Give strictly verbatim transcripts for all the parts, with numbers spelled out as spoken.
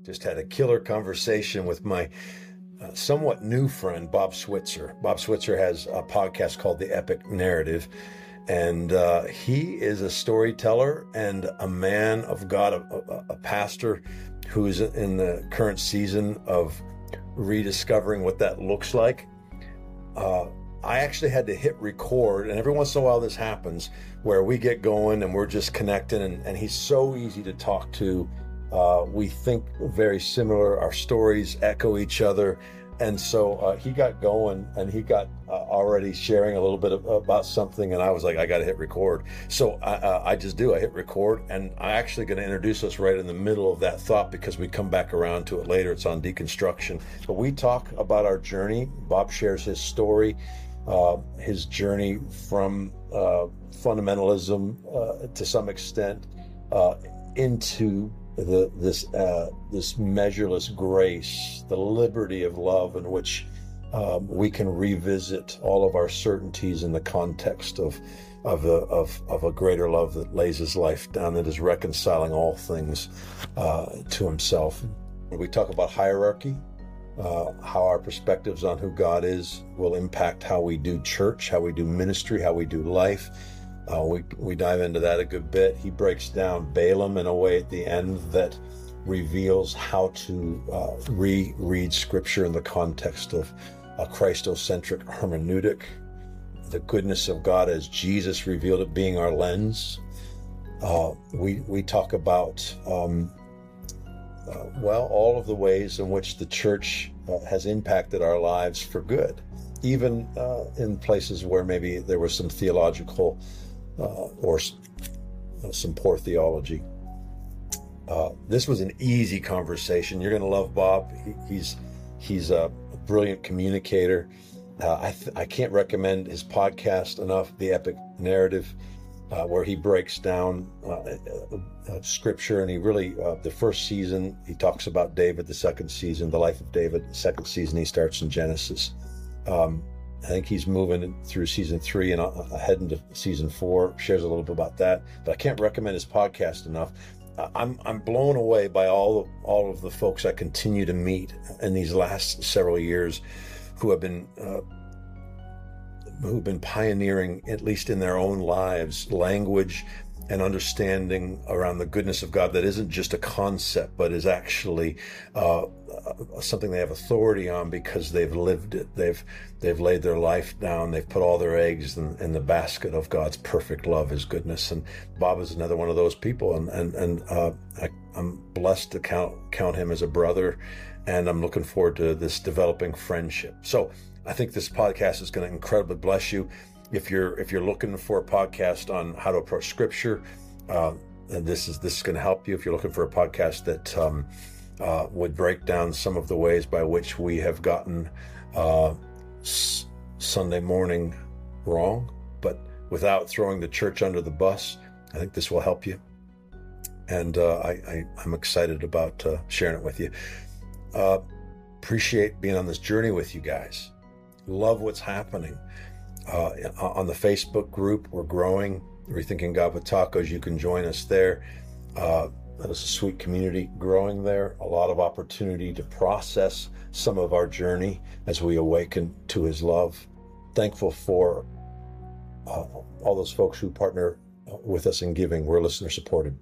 Just had a killer conversation with my uh, somewhat new friend, Bob Switzer. Bob Switzer has a podcast called The Epic Narrative, and uh, he is a storyteller and a man of God, a, a, a pastor who is in the current season of rediscovering what that looks like. Uh, I actually had to hit record, and every once in a while this happens where we get going and we're just connecting, and, and he's so easy to talk to. Uh, we think very similar. Our stories echo each other. And so uh, he got going, and he got uh, already sharing a little bit of, about something, and I was like, I got to hit record. So I, uh, I just do. I hit record, and I'm actually going to introduce us right in the middle of that thought because we come back around to it later. It's on deconstruction. But we talk about our journey. Bob shares his story, uh, his journey from uh, fundamentalism uh, to some extent uh, into the this uh, this measureless grace, the liberty of love in which um, we can revisit all of our certainties in the context of of a of, of a greater love that lays his life down, that is reconciling all things uh, to himself. When we talk about hierarchy, uh, how our perspectives on who God is will impact how we do church, how we do ministry, how we do life. Uh, we we dive into that a good bit. He breaks down Balaam in a way at the end that reveals how to uh, reread Scripture in the context of a Christocentric hermeneutic, the goodness of God as Jesus revealed it being our lens. Uh, we we talk about um, uh, well all of the ways in which the church uh, has impacted our lives for good, even uh, in places where maybe there was some theological Uh, or uh, some poor theology. Uh, this was an easy conversation. You're going to love Bob. He, he's he's a brilliant communicator. Uh, I th- I can't recommend his podcast enough, The Epic Narrative, uh, where he breaks down uh, uh, uh, Scripture, and he really uh, the first season he talks about David. The second season, the life of David. The second season he starts in Genesis. Um, I think he's moving through season three and ahead into season four, shares a little bit about that, but I can't recommend his podcast enough. Uh, I'm I'm blown away by all of, all of the folks I continue to meet in these last several years who have been uh, who've been pioneering, at least in their own lives, language and understanding around the goodness of God that isn't just a concept, but is actually uh, something they have authority on because they've lived it. They've they've laid their life down. They've put all their eggs in, in the basket of God's perfect love, His goodness. And Bob is another one of those people. And and and uh, I, I'm blessed to count count him as a brother, and I'm looking forward to this developing friendship. So I think this podcast is going to incredibly bless you. If you're if you're looking for a podcast on how to approach Scripture, uh, and this is this is going to help you. If you're looking for a podcast that um, uh, would break down some of the ways by which we have gotten uh, s- Sunday morning wrong, but without throwing the church under the bus, I think this will help you. And uh, I, I, I'm excited about uh, sharing it with you. Uh, appreciate being on this journey with you guys. Love what's happening. Uh, on the Facebook group, we're growing. Rethinking God with Tacos. You can join us there. Uh, there's a sweet community growing there. A lot of opportunity to process some of our journey as we awaken to His love. Thankful for uh, all those folks who partner with us in giving. We're listener supported,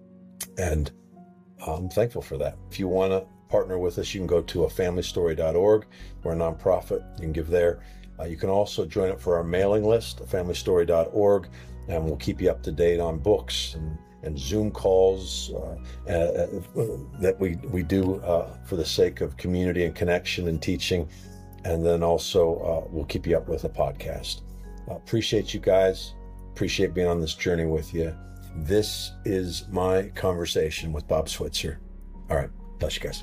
and I'm thankful for that. If you want to partner with us, you can go to a family story dot org. We're a nonprofit. You can give there. Uh, you can also join up for our mailing list, a family story dot org, and we'll keep you up to date on books and, and Zoom calls uh, uh, that we, we do uh, for the sake of community and connection and teaching. And then also uh, we'll keep you up with a podcast. Uh, appreciate you guys. Appreciate being on this journey with you. This is my conversation with Bob Switzer. All right. Bless you guys.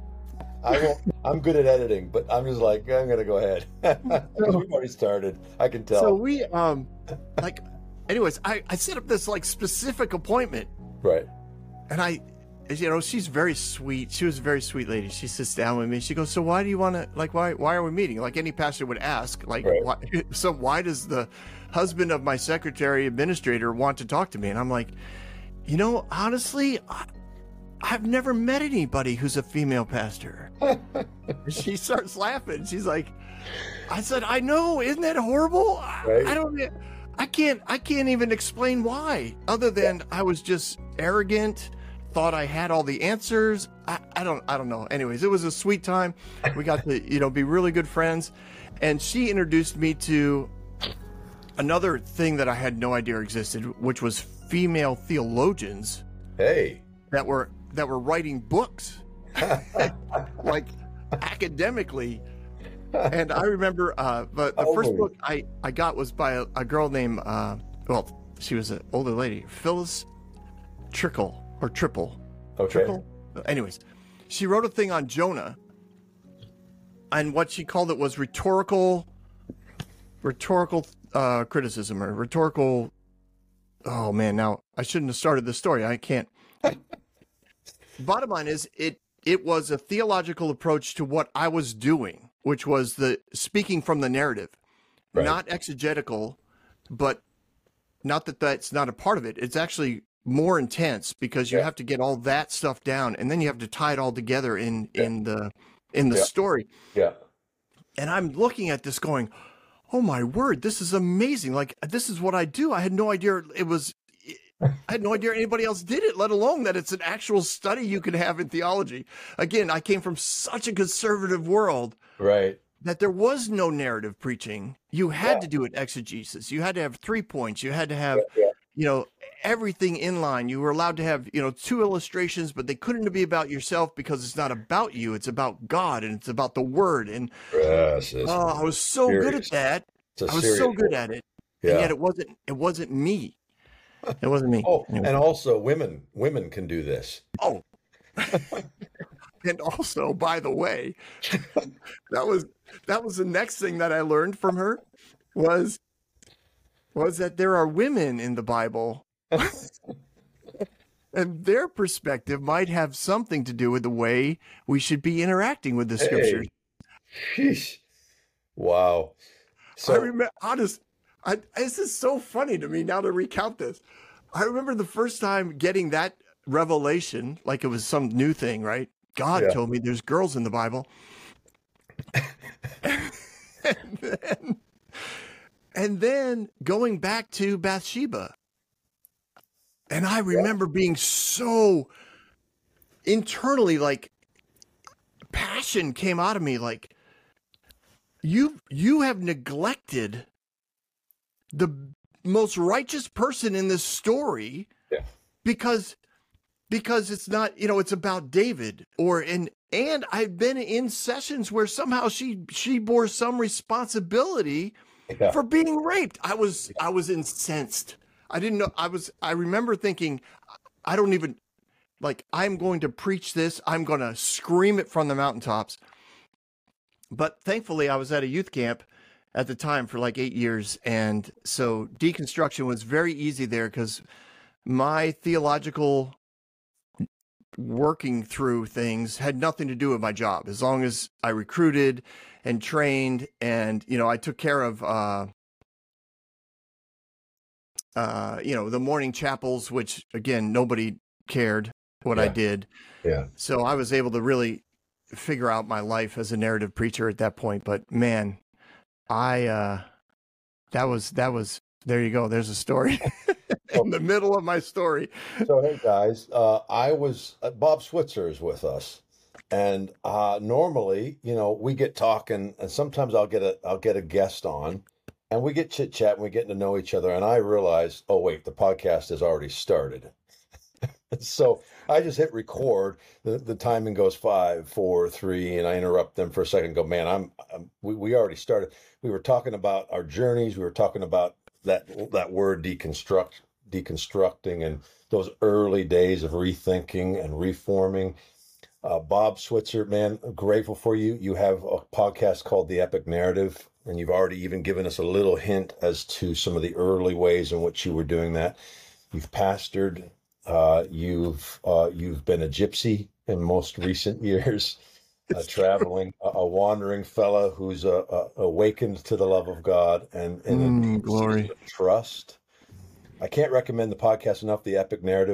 I won't, I'm good at editing, but I'm just like, I'm going to go ahead. Because we've already started. I can tell. So we, um, like, anyways, I, I set up this, like, specific appointment. Right. And I, you know, she's very sweet. She was a very sweet lady. She sits down with me. She goes, so why do you want to, like, why, why are we meeting? Like any pastor would ask, like, right. why, so why does the husband of my secretary administrator want to talk to me? And I'm like, you know, honestly, I, I've never met anybody who's a female pastor. She starts laughing. She's like, I said, I know, isn't that horrible? Right. I, I don't, I can't, I can't even explain why, other than I was just arrogant, thought I had all the answers. I, I don't, I don't know. Anyways, it was a sweet time. We got to, you know, be really good friends. And she introduced me to another thing that I had no idea existed, which was female theologians. Hey. That were, that were writing books, like academically. And I remember uh, the, the first book I, I got was by a, a girl named, uh, well, she was an older lady, Phyllis Trickle, or Triple. Okay. Trickle? Anyways, she wrote a thing on Jonah, and what she called it was rhetorical, rhetorical uh, criticism, or rhetorical, oh man, now I shouldn't have started this story. I can't. Bottom line is, it it was a theological approach to what I was doing, which was the speaking from the narrative, right. Not exegetical, but not that that's not a part of it. It's actually more intense because you yeah. have to get all that stuff down, and then you have to tie it all together in yeah. in the in the yeah. story. Yeah. And I'm looking at this going, oh my word, this is amazing. Like, this is what I do. I had no idea it was. I had no idea anybody else did it, let alone that it's an actual study you can have in theology. Again, I came from such a conservative world, right, that there was no narrative preaching. You had yeah. to do it exegesis. You had to have three points. You had to have, yeah, yeah. you know, everything in line. You were allowed to have, you know, two illustrations, but they couldn't be about yourself because it's not about you. It's about God, and it's about the Word. And yes, oh, I was so serious. good at that. I was serious. so good at it, yeah. and yet it wasn't. It wasn't me. It wasn't me. Oh, anyway. And also women, women can do this. Oh, and also, by the way, that was that was the next thing that I learned from her was was that there are women in the Bible, and their perspective might have something to do with the way we should be interacting with the hey. scriptures. Sheesh. Wow. So I remember, honest. I, this is so funny to me now to recount this. I remember the first time getting that revelation, like it was some new thing, right? God yeah. told me there's girls in the Bible. and, then, and then going back to Bathsheba. And I remember yeah. being so internally, like, passion came out of me, like, you you have neglected the most righteous person in this story yeah. because because it's not, you know, it's about David, or in and I've been in sessions where somehow she she bore some responsibility yeah. for being raped. I was I was incensed. I didn't know. I was I remember thinking, I don't even, like, I'm going to preach this. I'm going to scream it from the mountaintops. But thankfully I was at a youth camp at the time for like eight years. And so deconstruction was very easy there because my theological working through things had nothing to do with my job. As long as I recruited and trained and, you know, I took care of, uh, uh, you know, the morning chapels, which again, nobody cared what yeah. I did. Yeah. So I was able to really figure out my life as a narrative preacher at that point. But man, I, uh, that was, that was, there you go. There's a story in the middle of my story. So, hey guys, uh, I was, uh, Bob Switzer is with us, and, uh, normally, you know, we get talking, and sometimes I'll get a, I'll get a guest on, and we get chit chat and we get to know each other. And I realized, oh wait, the podcast has already started. So I just hit record. The, the timing goes five, four, three, and I interrupt them for a second and go, man, I'm, I'm we, we already started. We were talking about our journeys. We were talking about that, that word deconstruct, deconstructing, and those early days of rethinking and reforming. Uh, Bob Switzer, man, I'm grateful for you. You have a podcast called The Epic Narrative, and you've already even given us a little hint as to some of the early ways in which you were doing that. You've pastored. Uh, you've uh, you've been a gypsy in most recent years, uh, traveling, a, a wandering fella who's uh, uh, awakened to the love of God and, and mm, a glory trust. I can't recommend the podcast enough. The Epic Narrative.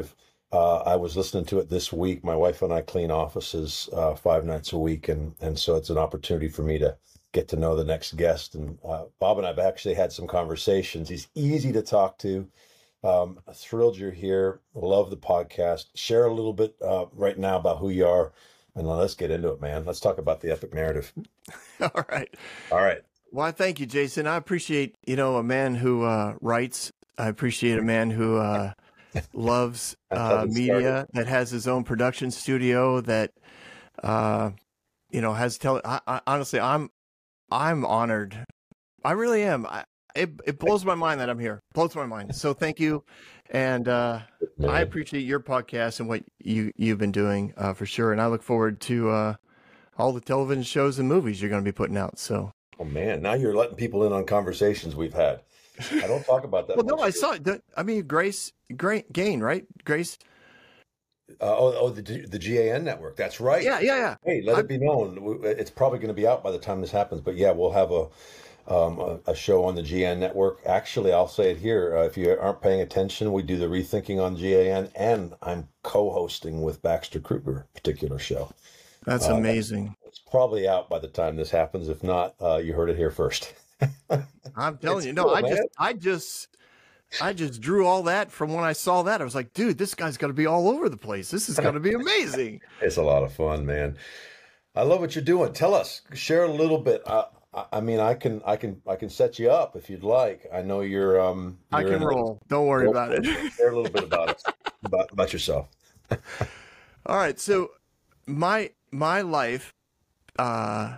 Uh, I was listening to it this week. My wife and I clean offices uh, five nights a week, and and so it's an opportunity for me to get to know the next guest. And uh, Bob and I've actually had some conversations. He's easy to talk to. Um, thrilled you're here. Love the podcast. Share a little bit uh, right now about who you are, and let's get into it, man. Let's talk about the epic narrative. All right. All right. Well, thank you, Jason. I appreciate, you know, a man who uh, writes. I appreciate a man who uh, loves uh, media, that has his own production studio, that, uh, you know, has tele. I, I, honestly, I'm, I'm honored. I really am. I, it, it blows my mind that I'm here. Blows my mind. So thank you. And uh, I appreciate your podcast and what you, you've been doing uh, for sure. And I look forward to uh, all the television shows and movies you're going to be putting out. So. Oh man, now you're letting people in on conversations we've had. I don't talk about that. Well, no, I saw it. I mean, Grace, Great Gain, right? Grace. Uh, oh, oh, the the G A N network. That's right. Yeah, yeah, yeah. Hey, let I, it be known. It's probably going to be out by the time this happens. But yeah, we'll have a um, a, a show on the G A N network. Actually, I'll say it here. Uh, if you aren't paying attention, we do the Rethinking on G A N, and I'm co-hosting with Baxter Kruger a particular show. That's uh, amazing. It's probably out by the time this happens. If not, uh, you heard it here first. I'm telling it's you, no, cool, I man. just, I just, I just drew all that from when I saw that. I was like, dude, this guy's got to be all over the place. This is going to be amazing. It's a lot of fun, man. I love what you're doing. Tell us, share a little bit. Uh, I mean, I can, I can, I can set you up if you'd like. I know you're. Um, you're I can roll. A, Don't worry roll, about it. Share a little bit about it, about, about yourself. All right, so my my life, uh,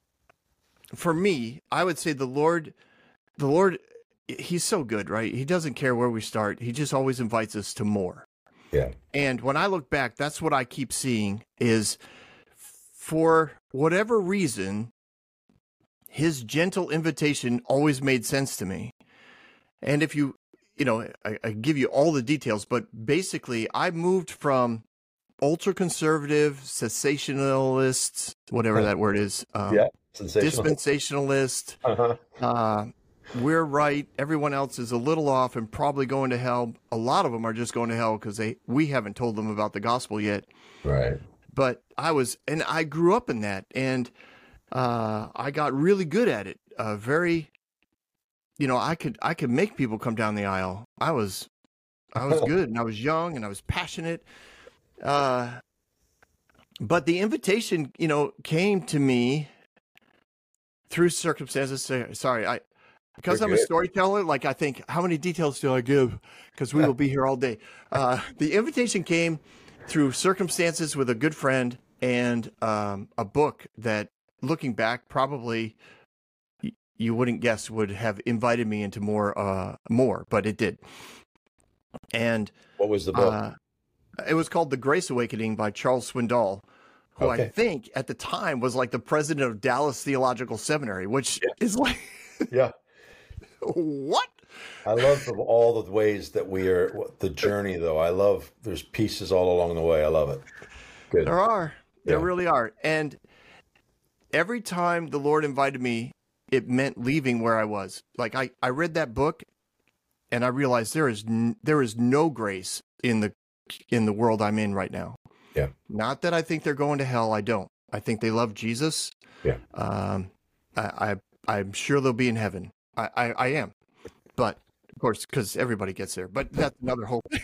for me, I would say the Lord, the Lord, He's so good, right? He doesn't care where we start. He just always invites us to more. Yeah. And when I look back, that's what I keep seeing is, for whatever reason, His gentle invitation always made sense to me. And if you, you know, I, I give you all the details, but basically I moved from ultra conservative, cessationalists, whatever that word is, um, yeah, dispensationalist, uh-huh. uh, we're right, everyone else is a little off and probably going to hell. A lot of them are just going to hell because they we haven't told them about the gospel yet. Right. But I was, and I grew up in that, and uh, I got really good at it. Uh, very, you know, I could I could make people come down the aisle. I was, I was good, and I was young, and I was passionate. Uh, but the invitation, you know, came to me through circumstances. Sorry, I. Because I'm a storyteller, like I think, how many details do I give? Because we will be here all day. Uh, the invitation came through circumstances with a good friend and um, a book that, looking back, probably y- you wouldn't guess would have invited me into more, uh, more, but it did. And what was the book? Uh, it was called The Grace Awakening by Charles Swindoll, who okay. I think at the time was like the president of Dallas Theological Seminary, which yeah. is like, yeah. What? I love of all the ways that we are, the journey though. I love, there's pieces all along the way. I love it. Good. There are. There yeah. really are. And every time the Lord invited me, it meant leaving where I was. Like I, I read that book and I realized there is, n- there is no grace in the, in the world I'm in right now. Yeah. Not that I think they're going to hell. I don't. I think they love Jesus. Yeah. Um, I, I I'm sure they'll be in heaven. I, I, I am, but of course, because everybody gets there, but that's another whole thing.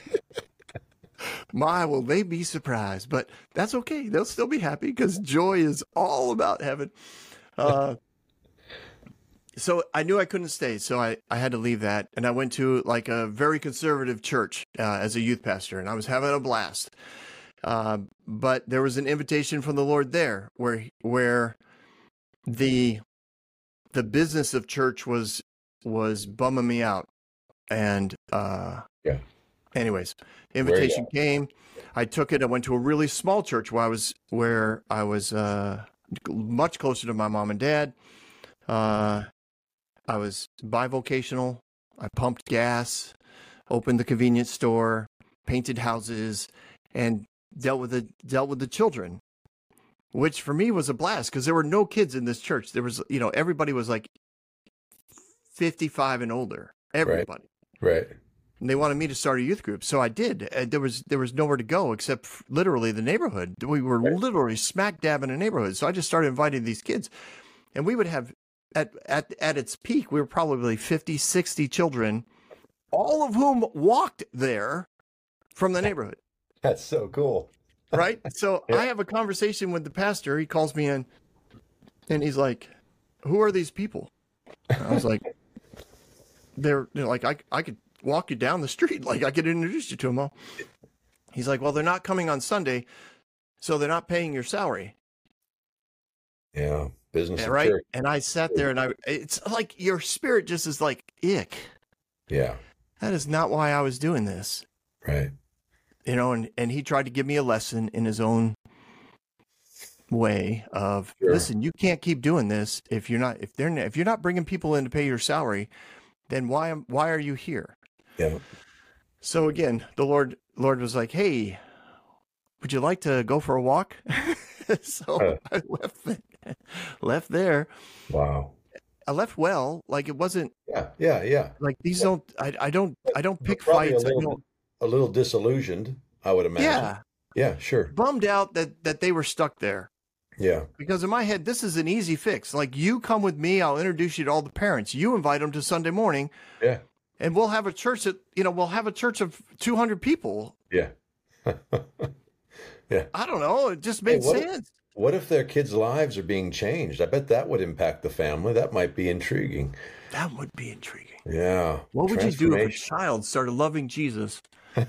My, will they be surprised, but that's okay. They'll still be happy because joy is all about heaven. Uh, so I knew I couldn't stay. So I, I had to leave that. And I went to like a very conservative church uh, as a youth pastor, and I was having a blast. Uh, but there was an invitation from the Lord there where, where the, the business of church was was bumming me out. And uh yeah. Anyways, invitation came. I took it. I went to a really small church where I was where I was uh much closer to my mom and dad. Uh I was bivocational. I pumped gas, opened the convenience store, painted houses, and dealt with the dealt with the children. Which for me was a blast because there were no kids in this church. There was, you know, everybody was like fifty-five and older. Everybody. Right. right. And they wanted me to start a youth group, so I did. And there was there was nowhere to go except literally the neighborhood. We were Right. literally smack dab in a neighborhood. So I just started inviting these kids, and we would have at at at its peak, we were probably fifty, sixty children, all of whom walked there from the neighborhood. That's so cool. Right? So Yeah. I have a conversation with the pastor. He calls me in, and he's like, "Who are these people?" And I was like, "They're, they're like I I could walk you down the street, like I could introduce you to them all." He's like, "Well, they're not coming on Sunday, so they're not paying your salary." Yeah. Business Yeah, of right? church. And I sat there, and I it's like your spirit just is like, ick. Yeah. That is not why I was doing this. Right. You know, and, and he tried to give me a lesson in his own way of, Sure. listen, you can't keep doing this if you're not if they're if you're not bringing people in to pay your salary, then why am why are you here? Yeah. So again, the Lord Lord was like, "Hey, would you like to go for a walk?" So Uh. I left there, left there. Wow. I left well, like it wasn't Yeah. Yeah. Yeah. like these don't I I don't I don't pick Probably fights. A I little, don't, a little disillusioned, I would imagine. yeah, Yeah. Sure. bummed out that that they were stuck there. Yeah. Because in my head, this is an easy fix. Like, you come with me, I'll introduce you to all the parents. You invite them to Sunday morning, Yeah. and we'll have a church that, you know, we'll have a church of two hundred people. Yeah. Yeah. I don't know. It just made Hey, what if- sense. What if their kids' lives are being changed? I bet that would impact the family. That might be intriguing. That would be intriguing. Yeah. What would you do if a Transformation. child started loving Jesus?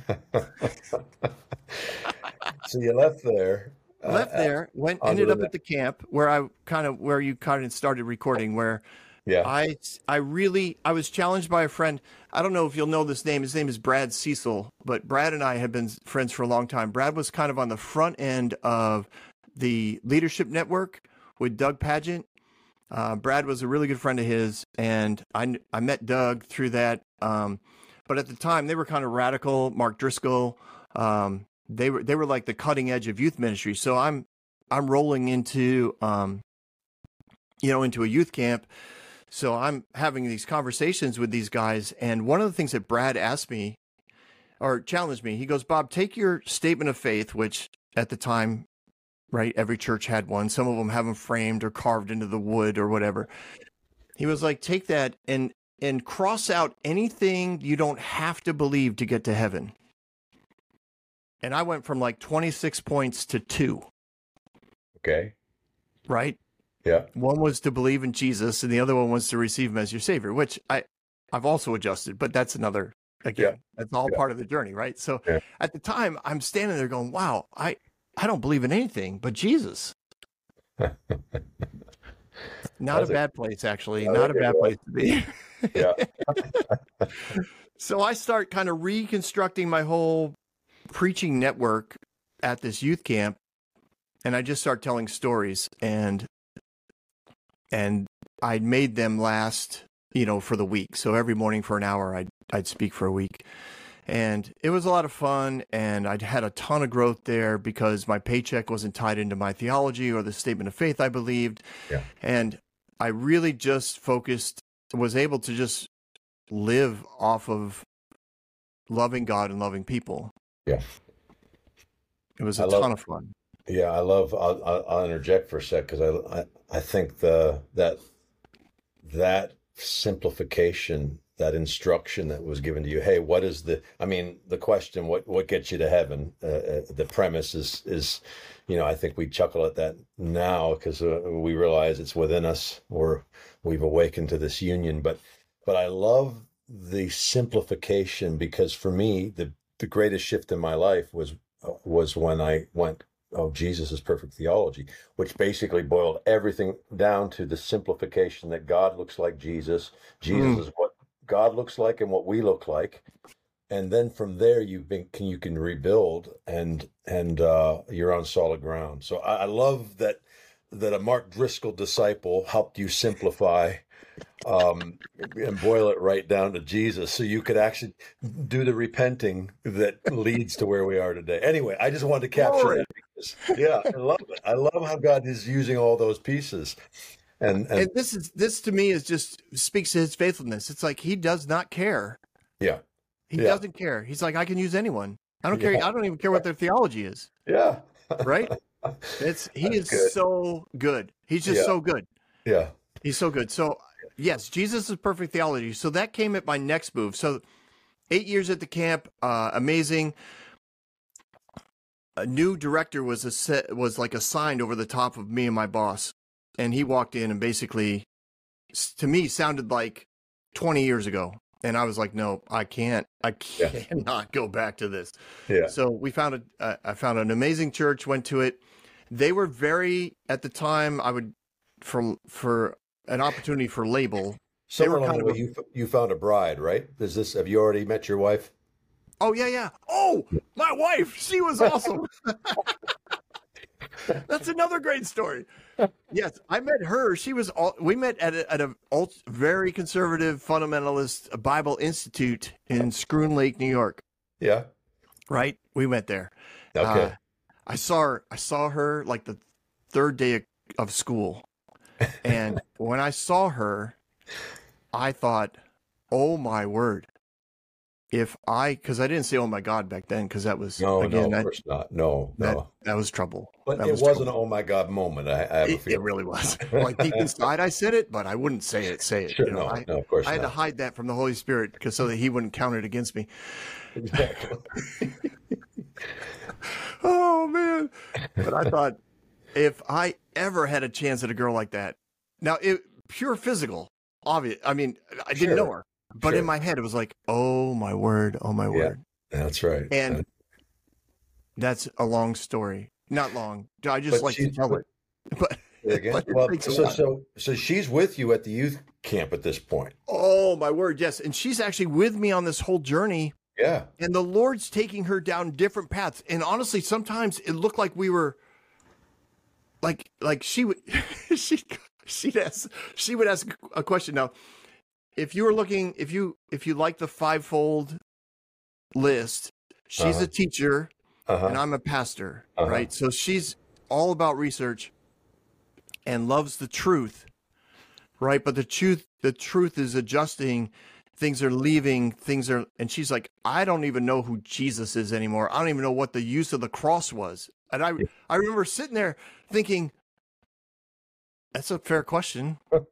So you left there. uh, Left there, went, onto ended the up ne- at the camp where I kind of, where you kind of started recording, where Yeah. I, I really, I was challenged by a friend. I don't know if you'll know this name. His name is Brad Cecil, but Brad and I have been friends for a long time. Brad was kind of on the front end of the Leadership Network with Doug Pageant. Uh, Brad was a really good friend of his, and I, I met Doug through that. Um, but at the time, they were kind of radical. Mark Driscoll, um, they were they were like the cutting edge of youth ministry. So I'm I'm rolling into um, you know, into a youth camp. So I'm having these conversations with these guys, and one of the things that Brad asked me or challenged me, he goes, "Bob, take your statement of faith," which at the time, right, every church had one. Some of them have them framed or carved into the wood or whatever. He was like, "Take that and and cross out anything you don't have to believe to get to heaven." And I went from like twenty-six points to two, Okay. right? Yeah. One was to believe in Jesus, and the other one was to receive him as your savior, which I, I've also adjusted, but that's another, again, Yeah. that's all Yeah. part of the journey, right? So Yeah. at the time, I'm standing there going, wow, I, I don't believe in anything but Jesus. Not That's a a- bad place, actually. I Not a like it, bad bro. place to be. Yeah. So I start kind of reconstructing my whole preaching network at this youth camp, and I just start telling stories, and and I made them last, you know, for the week. So every morning for an hour, I'd I'd speak for a week, and it was a lot of fun, and I'd had a ton of growth there because my paycheck wasn't tied into my theology or the statement of faith I believed, Yeah. and I really just focused, was able to just live off of loving God and loving people. Yeah. It was a I love- ton of fun. Yeah, I love. I'll, I'll, I'll interject for a sec because I, I I think the that that simplification, that instruction that was given to you. Hey, what is the? I mean, the question, what what gets you to heaven? Uh, uh, the premise is is, you know, I think we chuckle at that now because uh, we realize it's within us, or we've awakened to this union. But but I love the simplification because for me, the the greatest shift in my life was was when I went, oh, Jesus is perfect theology, which basically boiled everything down to the simplification that God looks like Jesus. Jesus Mm. is what God looks like and what we look like. And then from there, you've been, can, you can rebuild and, and, uh, you're on solid ground. So I, I love that, that a Mark Driscoll disciple helped you simplify, um, and boil it right down to Jesus so you could actually do the repenting that leads to where we are today. Anyway, I just wanted to capture Glory. that because, yeah, I love it. I love how God is using all those pieces. And, and And this is this to me is just speaks to his faithfulness. It's like he does not care yeah, He Yeah. doesn't care. He's like, I can use anyone. I don't Yeah. care. I don't even care what their theology is. Yeah. Right? It's he That's is good. so good. He's just Yeah. so good. Yeah. He's so good. So yes, Jesus is perfect theology. So that came at my next move. So eight years at the camp, uh, amazing. A new director was a set, was like assigned over the top of me and my boss, and he walked in and basically, s- to me, sounded like twenty years ago. And I was like, no, I can't. I Yeah. cannot go back to this. Yeah. So we found a, uh, I found an amazing church, went to it. They were very, at the time, I would, for for an opportunity for label. Somewhere were along kind the of way, a- you you found a bride, right? Is this? Have you already met your wife? Oh yeah, yeah. Oh, my wife, she was awesome. That's another great story. Yes, I met her. She was all. We met at a, at a ult- very conservative fundamentalist Bible Institute in Scroon Lake, New York. Yeah. Right, we went there. Okay. Uh, I saw her. I saw her like the third day of, of school, and when I saw her, I thought, "Oh my word!" If I, because I didn't say "Oh my God" back then, because that was no, again no, of that, course not. No, that no. that was trouble. But That it was was trouble. an oh my God moment. I, I have a It, it feeling. really was. Like deep inside, I said it, but I wouldn't say it. Say it. Sure, you know, no, I, no, of course I had to not. hide that from the Holy Spirit because so that He wouldn't count it against me. Exactly. Oh man! But I thought if I ever had a chance at a girl like that, now it pure physical, obvious. I mean, I didn't know Sure, her, but sure. in my head it was like, oh my word, oh my Yeah. word. That's right. And that's a long story. Not long. I just But like to she- tell it. But, Say again? but it Well, takes a so while. so so she's with you at the youth camp at this point. Oh my word, yes. And she's actually with me on this whole journey. Yeah. And the Lord's taking her down different paths. And honestly, sometimes it looked like we were like like she would she she'd ask she would ask a question. Now, if you were looking, if you if you like the fivefold list, she's Uh-huh. a teacher Uh-huh. and I'm a pastor, Uh-huh. right? So she's all about research and loves the truth, right? But the truth, the truth is adjusting. Things are leaving. Things are, and she's like, I don't even know who Jesus is anymore. I don't even know what the use of the cross was. And I, I remember sitting there thinking, that's a fair question.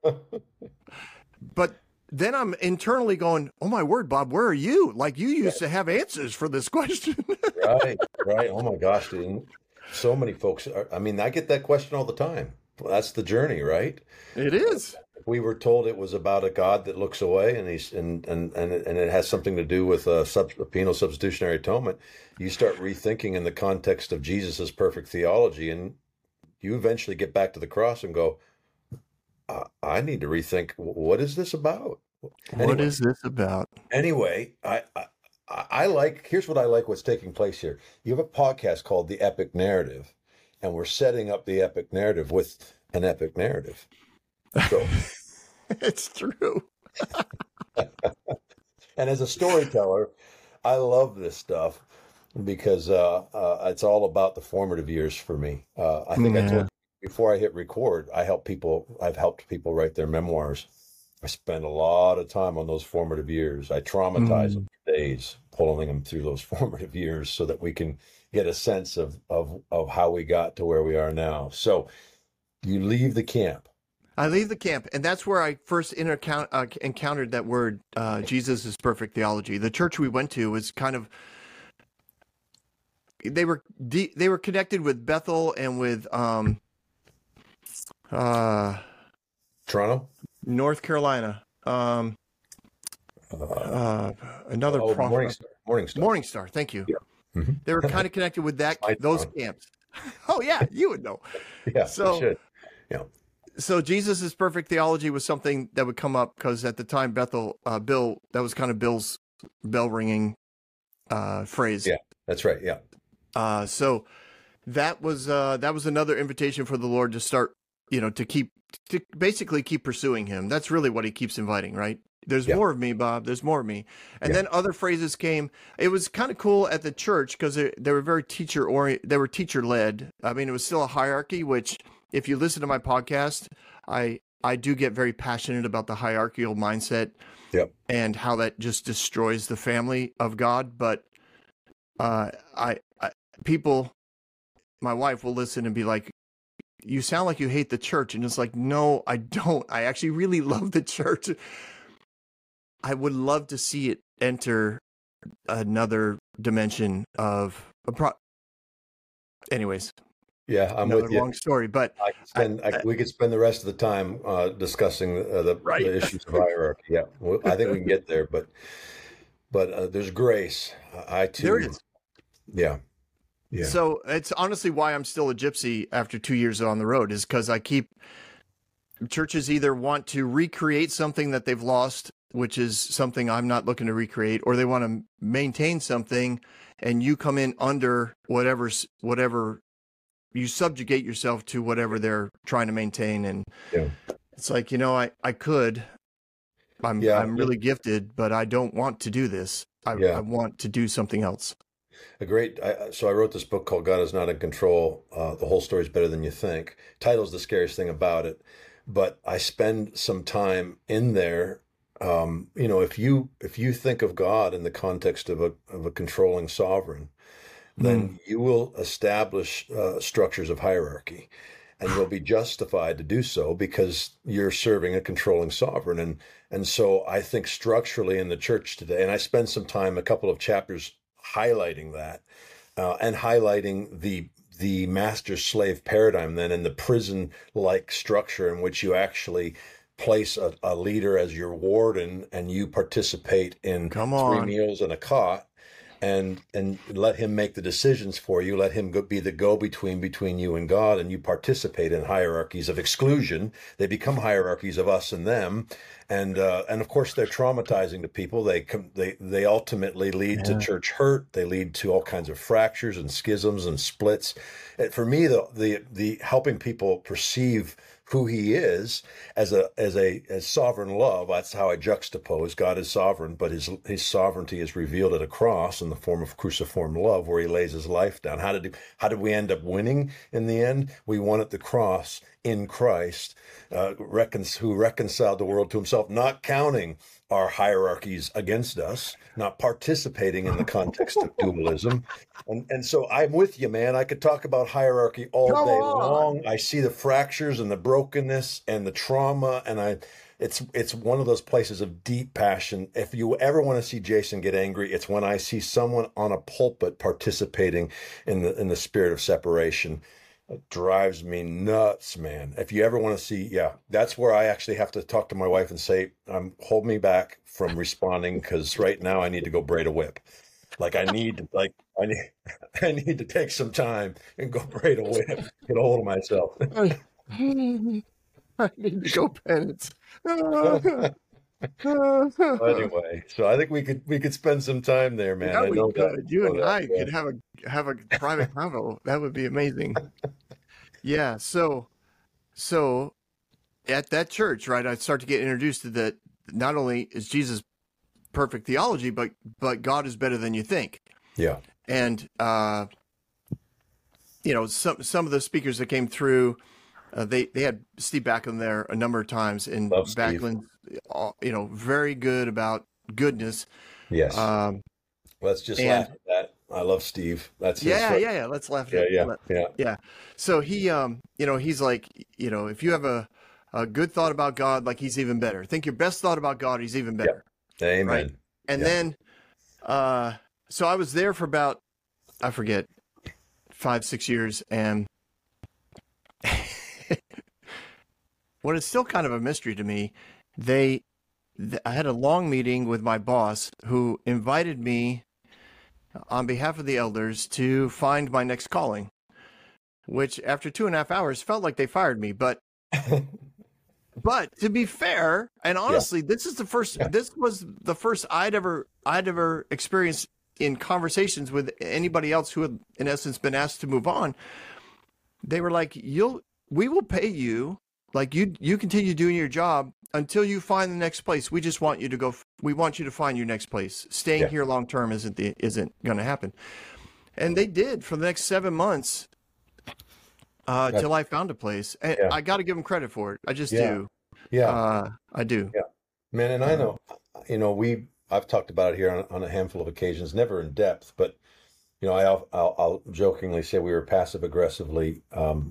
But then I'm internally going, oh my word, Bob, where are you? Like you used to have answers for this question. Right, right. Oh my gosh, dude. So many folks are, I mean, I get that question all the time. That's the journey, right? It is. We were told it was about a God that looks away, and he's and and and it, and it has something to do with a, sub, a penal substitutionary atonement. You start rethinking in the context of Jesus's perfect theology, and you eventually get back to the cross and go, I, I need to rethink. What is this about? What Anyway. is this about? Anyway, I, I I like, here's what I like what's taking place here. You have a podcast called The Epic Narrative, and we're setting up the epic narrative with an epic narrative. So, It's true. and as a storyteller, I love this stuff because uh, uh, it's all about the formative years for me. Uh, I think I Yeah. told you before I hit record, I help people, I've helped people write their memoirs. I spend a lot of time on those formative years. I traumatize Mm. them for days, pulling them through those formative years so that we can get a sense of, of, of how we got to where we are now. So you leave the camp. I leave the camp, and that's where I first intercount, uh, encountered that word, uh, Jesus is perfect theology. The church we went to was kind of, they were de- they were connected with Bethel and with um, uh, Toronto? North Carolina. Um, Uh, uh, another oh, prophet. Morning Star. Morning Star. Morning Star. Thank you. Yeah. Mhm. They were kind of connected with that My those town. camps. Oh yeah, you would know. Yeah, So- so, should. Yeah. So Jesus' perfect theology was something that would come up because at the time Bethel, uh, Bill, that was kind of Bill's bell ringing uh, phrase. Yeah. That's right. Yeah. Uh, so that was uh, that was another invitation for the Lord to start, you know, to keep to basically keep pursuing Him. That's really what He keeps inviting, right? There's Yeah. more of me, Bob. There's more of me. And Yeah. then other phrases came. It was kind of cool at the church because they, they were very teacher oriented. They were teacher led. I mean, it was still a hierarchy, which if you listen to my podcast, I I do get very passionate about the hierarchical mindset Yep. and how that just destroys the family of God. But uh, I, I people, my wife will listen and be like, "You sound like you hate the church," and it's like, no, I don't. I actually really love the church. I would love to see it enter another dimension of a pro. Anyways, Yeah, I'm another with you. long story, but I could spend, I, I- we could spend the rest of the time uh, discussing uh, the, Right. the issues of hierarchy. Yeah, well, I think we can get there, but but uh, there's grace. I I too. there is. Yeah, yeah. So it's honestly why I'm still a gypsy after two years on the road, is because I keep churches either want to recreate something that they've lost, which is something I'm not looking to recreate, or they want to maintain something, and you come in under whatever whatever you subjugate yourself to whatever they're trying to maintain. And Yeah. it's like, you know, I, I could, I'm, Yeah. I'm really gifted, but I don't want to do this. I, Yeah. I want to do something else. A great. I, so I wrote this book called "God Is Not in Control." Uh, the whole story is better than you think. Title's the scariest thing about it, but I spend some time in there. Um, you know, if you if you think of God in the context of a of a controlling sovereign, then you will establish uh, structures of hierarchy, and you'll be justified to do so because you're serving a controlling sovereign. And and so I think structurally in the church today, and I spend some time, a couple of chapters, highlighting that uh, and highlighting the the master slave paradigm then, and the prison like structure in which you actually place a, a leader as your warden and you participate in Come three on. meals and a cot, and and let him make the decisions for you. Let him go, be the go-between between you and God, and you participate in hierarchies of exclusion. They become hierarchies of us and them, and uh, and of course they're traumatizing to people. They com- they they ultimately lead Yeah. to church hurt. They lead to all kinds of fractures and schisms and splits. And for me, the the the helping people perceive who he is as a as a as sovereign love. That's how I juxtapose God is sovereign, but his his sovereignty is revealed at a cross in the form of cruciform love, where he lays his life down. How did he, how did we end up winning in the end? We won at the cross in Christ, uh, recon, who reconciled the world to himself, not counting our hierarchies against us, not participating in the context of dualism. And, and so I'm with you, man. I could talk about hierarchy all Come day on. long. I see the fractures and the brokenness and the trauma, and I it's it's one of those places of deep passion. If you ever want to see Jason get angry, it's when I see someone on a pulpit participating in the in the spirit of separation. It drives me nuts, man. If you ever want to see, yeah, that's where I actually have to talk to my wife and say, um, hold me back from responding, because right now I need to go braid a whip. Like I need, like I need, I need to take some time and go braid a whip, get a hold of myself. I need to go penance. Anyway, so I think we could we could spend some time there, man. Yeah, I we know could. that. You know and that, I yeah. could have a have a private convo. That would be amazing. Yeah. So, so at that church, right, I start to get introduced to that. Not only is Jesus perfect theology, but but God is better than you think. Yeah, And uh, you know, some some of the speakers that came through, uh, they they had Steve Backlund there a number of times, and Love Steve. Backlund, uh, you know, very good about goodness. yes. Um, Let's just and- laugh at that. I love Steve. That's his yeah, fir- yeah, yeah. Let's laugh at yeah, it. yeah, Let- yeah. Yeah. So he, um, you know, he's like, you know, if you have a, a good thought about God, like he's even better. Think your best thought about God, he's even better. Amen. Right. And Yeah. then, uh, so I was there for about, I forget, five, six years. And what is still kind of a mystery to me, they, th- I had a long meeting with my boss who invited me on behalf of the elders to find my next calling, which after two and a half hours felt like they fired me. But, but to be fair, and honestly, this is the first, Yeah. this was the first I'd ever, I'd ever experienced in conversations with anybody else who had, in essence, been asked to move on. They were like, you'll, we will pay you. Like you, you continue doing your job until you find the next place. We just want you to go. We want you to find your next place. Staying Yeah. here long term isn't the, isn't going to happen. And they did for the next seven months uh, That's- till I found a place. And Yeah. I got to give them credit for it. I just Yeah. do. Yeah. Uh, I do. Yeah. Man, and I Um, know, you know, we I've talked about it here on, on a handful of occasions, never in depth, but you know, I, I'll, I'll I'll jokingly say we were passive aggressively um,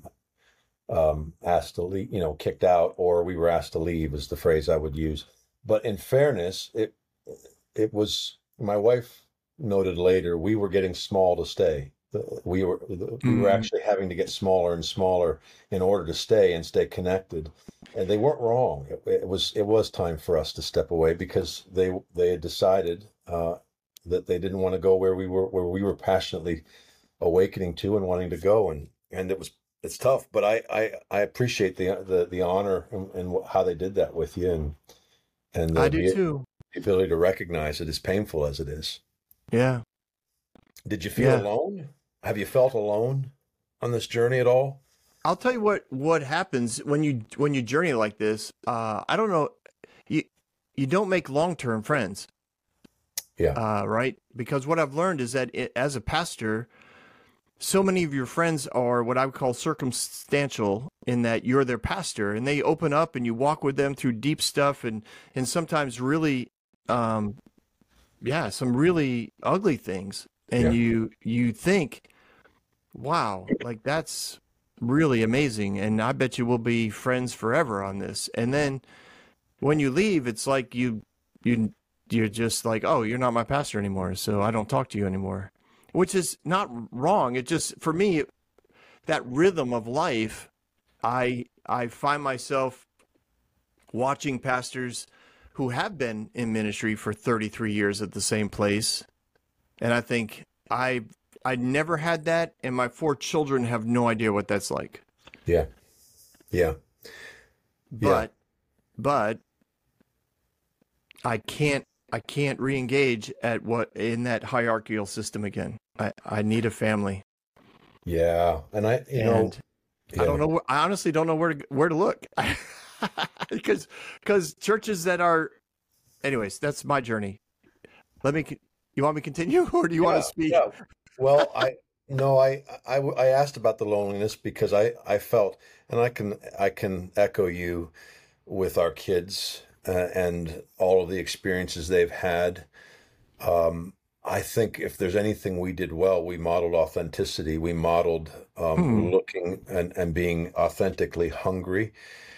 um, asked to leave, you know, kicked out, or we were asked to leave is the phrase I would use. But in fairness, it it was my wife noted later we were getting small to stay. We were we were mm, actually having to get smaller and smaller in order to stay and stay connected. And they weren't wrong. It, it was it was time for us to step away because they they had decided uh, that they didn't want to go where we were where we were passionately awakening to and wanting to go. And and it was it's tough, but I I, I appreciate the the the honor and, and how they did that with you, and and I the, do the too. ability to recognize it as painful as it is. Yeah. Did you feel Yeah. alone? Have you felt alone on this journey at all? I'll tell you what what happens when you when you journey like this. Uh, I don't know. You you don't make long term friends, Yeah, uh, right? Because what I've learned is that it, as a pastor, so many of your friends are what I would call circumstantial in that you're their pastor and they open up and you walk with them through deep stuff and and sometimes really um yeah, some really ugly things. And yeah, you you think, wow, like that's really amazing. And I bet you we'll be friends forever on this. And then when you leave, it's like you you you're just like, oh, you're not my pastor anymore, so I don't talk to you anymore. Which is not wrong. It just for me, that rhythm of life, I I find myself watching pastors who have been in ministry for thirty-three years at the same place, and I think I I never had that, and my four children have no idea what that's like. yeah, yeah, yeah, But but I can't I can't re-engage at what in that hierarchical system again. I I need a family, yeah. And I, you know, and I don't yeah, know. where- I honestly don't know where to where to look, because because churches that are, anyways, that's my journey. Let me. c- You want me to continue, or do you want to yeah, speak? yeah. Well, I no, I, I I asked about the loneliness because I I felt, and I can I can echo you with our kids uh, and all of the experiences they've had. Um, I think if there's anything we did well, we modeled authenticity. We modeled um, Hmm. looking and, and being authentically hungry.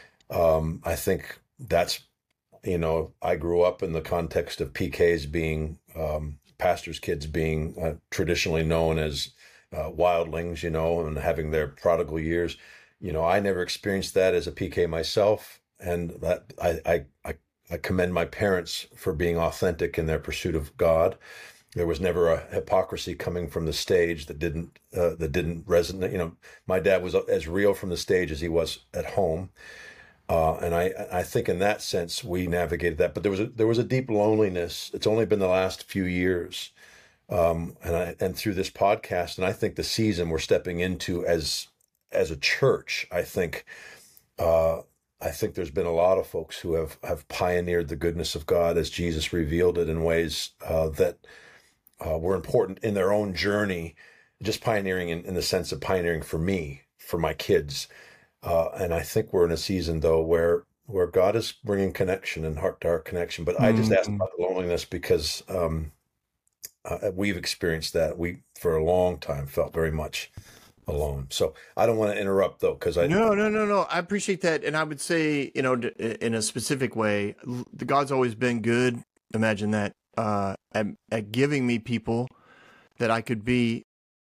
Um, I think that's, you know, I grew up in the context of P Ks being um, pastors' kids being uh, traditionally known as uh, wildlings, you know, and having their prodigal years. You know, I never experienced that as a P K myself, and that I I I, I commend my parents for being authentic in their pursuit of God. There was never a hypocrisy coming from the stage that didn't uh, that didn't resonate. You know, my dad was as real from the stage as he was at home, uh, and I I think in that sense we navigated that. But there was a there was a deep loneliness. It's only been the last few years, um, and I and through this podcast, and I think the season we're stepping into as as a church, I think. Uh, I think there's been a lot of folks who have, have pioneered the goodness of God as Jesus revealed it in ways uh, that uh, were important in their own journey, just pioneering in, in the sense of pioneering for me, for my kids. Uh, and I think we're in a season though where where God is bringing connection and heart to heart connection. But I just asked Hmm. about the loneliness because um, uh, we've experienced that. We for a long time felt very much alone. So I don't want to interrupt though because I No, no, no, no. I appreciate that, and I would say, you know, d- in a specific way, l- the God's always been good. Imagine that, uh, at, at giving me people that I could be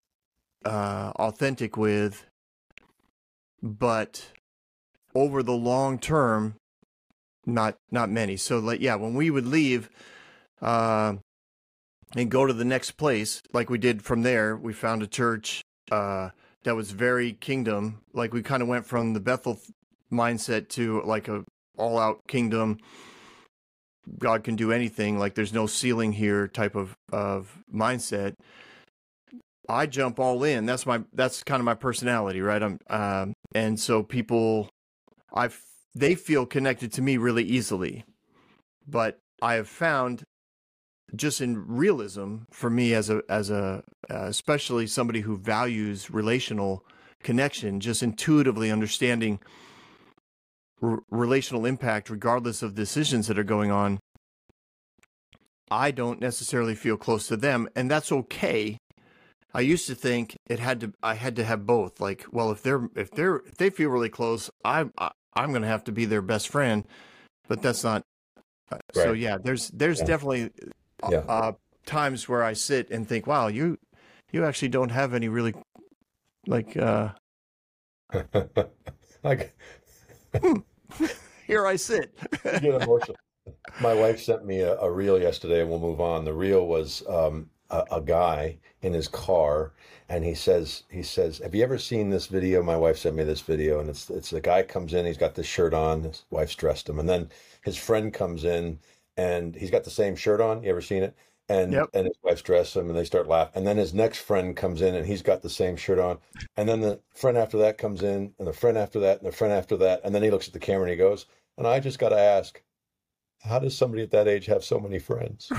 uh, authentic with, but over the long term, not not many. So, like, yeah, when we would leave uh, and go to the next place, like we did from there, we found a church uh, that was very kingdom. Like we kind of went from the Bethel mindset to like a all out kingdom. God can do anything. Like there's no ceiling here type of of mindset. I jump all in. That's my that's kind of my personality, right? I'm um, and so people, I they feel connected to me really easily. But I have found just in realism for me as a as a uh, especially somebody who values relational connection, just intuitively understanding r- relational impact, regardless of decisions that are going on, I don't necessarily feel close to them, and that's okay. I used to think it had to. I had to have both. Like, well, if they're if they're if they feel really close, I'm I, I'm going to have to be their best friend. But that's not. Uh, Right. So yeah, there's there's Yeah. definitely uh, Yeah. uh, times where I sit and think, wow, you you actually don't have any really like. Uh, Like, here I sit. I get emotional. My wife sent me a, a reel yesterday, and we'll move on. The reel was um, a, a guy in his car, and he says, "He says, have you ever seen this video?" My wife sent me this video, and it's it's a guy comes in, he's got this shirt on, his wife's dressed him, and then his friend comes in, and he's got the same shirt on. You ever seen it? And Yep. and his wife's dressed him, and they start laughing. And then his next friend comes in, and he's got the same shirt on. And then the friend after that comes in, and the friend after that, and the friend after that, and then he looks at the camera and he goes, "And I just got to ask, how does somebody at that age have so many friends?"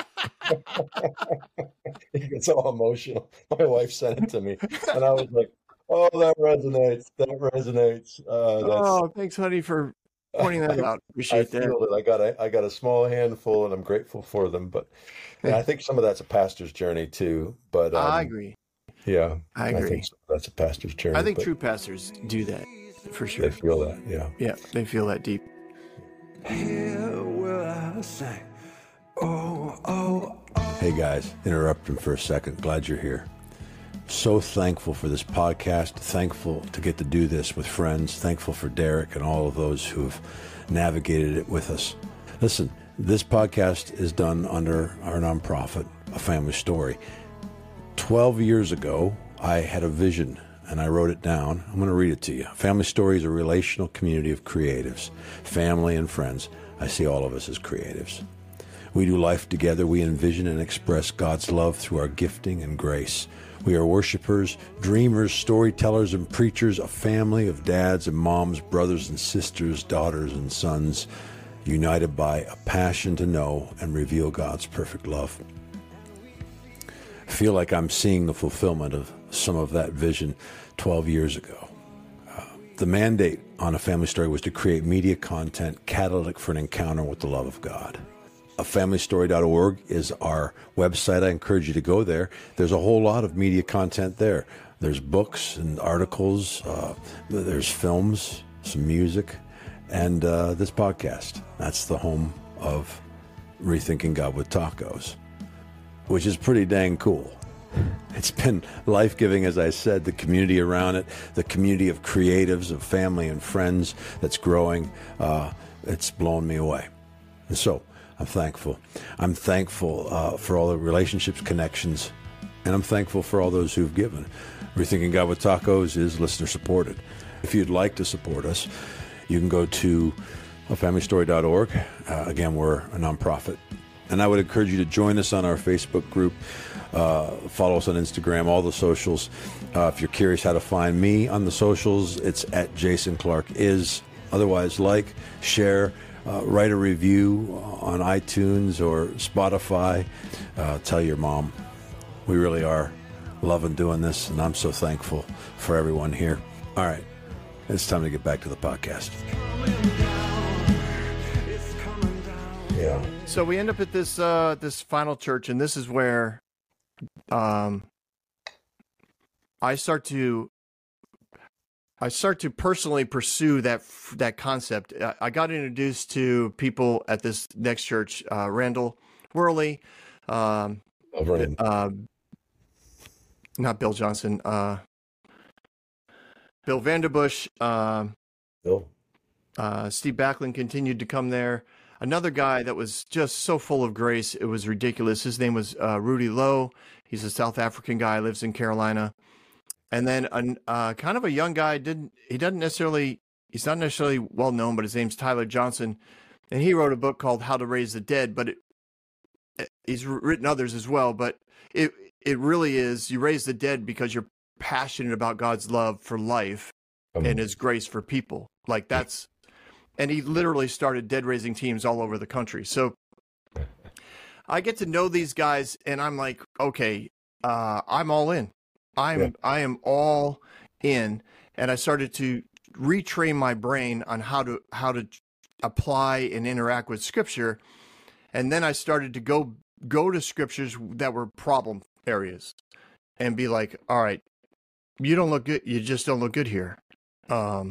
He gets all emotional. My wife sent it to me, and I was like, "Oh, that resonates. That resonates." Uh, that's Oh, thanks, honey, for pointing that out. I Appreciate that. feel that I got a I got a small handful, and I'm grateful for them. But and I think some of that's a pastor's journey too. But I um, agree. yeah, I I agree. think some of that's a pastor's journey. I think but true pastors do that for they sure. feel that. Yeah. Yeah, they feel that deep. Here will I sing. Oh, oh, oh. Hey guys, interrupt him for a second. Glad you're here. So thankful for this podcast. Thankful to get to do this with friends. Thankful for Derek and all of those who've navigated it with us. Listen, this podcast is done under our nonprofit, A Family Story. Twelve years ago, I had a vision and I wrote it down. I'm going to read it to you. Family Story is a relational community of creatives, family and friends. I see all of us as creatives. We do life together. We envision and express God's love through our gifting and grace. We are worshipers, dreamers, storytellers, and preachers, a family of dads and moms, brothers and sisters, daughters and sons, united by a passion to know and reveal God's perfect love. I feel like I'm seeing the fulfillment of some of that vision twelve years ago. Uh, the mandate on A Family Story was to create media content catalytic for an encounter with the love of God. a family story dot org is our website. I encourage you to go there. There's a whole lot of media content there. There's books and articles. Uh, there's films, some music, and uh, this podcast. That's the home of Rethinking God with Tacos, which is pretty dang cool. It's been life-giving, as I said, the community around it, the community of creatives, of family and friends that's growing. Uh, it's blown me away. And so I'm thankful. I'm thankful uh, for all the relationships, connections, and I'm thankful for all those who've given. Rethinking God with Tacos is listener-supported. If you'd like to support us, you can go to a family story dot org. Uh, again, we're a nonprofit. And I would encourage you to join us on our Facebook group. Uh, follow us on Instagram, all the socials. Uh, if you're curious how to find me on the socials, it's at Jason Clark is. Otherwise, like, share, uh, write a review on iTunes or Spotify. Uh, tell your mom. We really are loving doing this, and I'm so thankful for everyone here. All right, it's time to get back to the podcast. Yeah. So we end up at this uh, this final church, and this is where um, I start to I start to personally pursue that that concept. I, I got introduced to people at this next church, uh, Randall Worley, um, Over uh, not Bill Johnson, uh, Bill Vanderbush, um, Bill. uh, Steve Backlund continued to come there. Another guy that was just so full of grace, it was ridiculous. His name was uh, Rudy Lowe. He's a South African guy, lives in Carolina. And then a uh, kind of a young guy, didn't he doesn't necessarily, he's not necessarily well known, but his name's Tyler Johnson. And he wrote a book called How to Raise the Dead, but it, it, he's written others as well. But it it really is, you raise the dead because you're passionate about God's love for life Um, and his grace for people. Like that's, and he literally started dead raising teams all over the country. So I get to know these guys and I'm like, okay, uh, I'm all in. I'm, Yeah. I am all in. And I started to retrain my brain on how to how to apply and interact with Scripture, and then I started to go go to scriptures that were problem areas, and be like, all right, you don't look good. You just don't look good here. Um,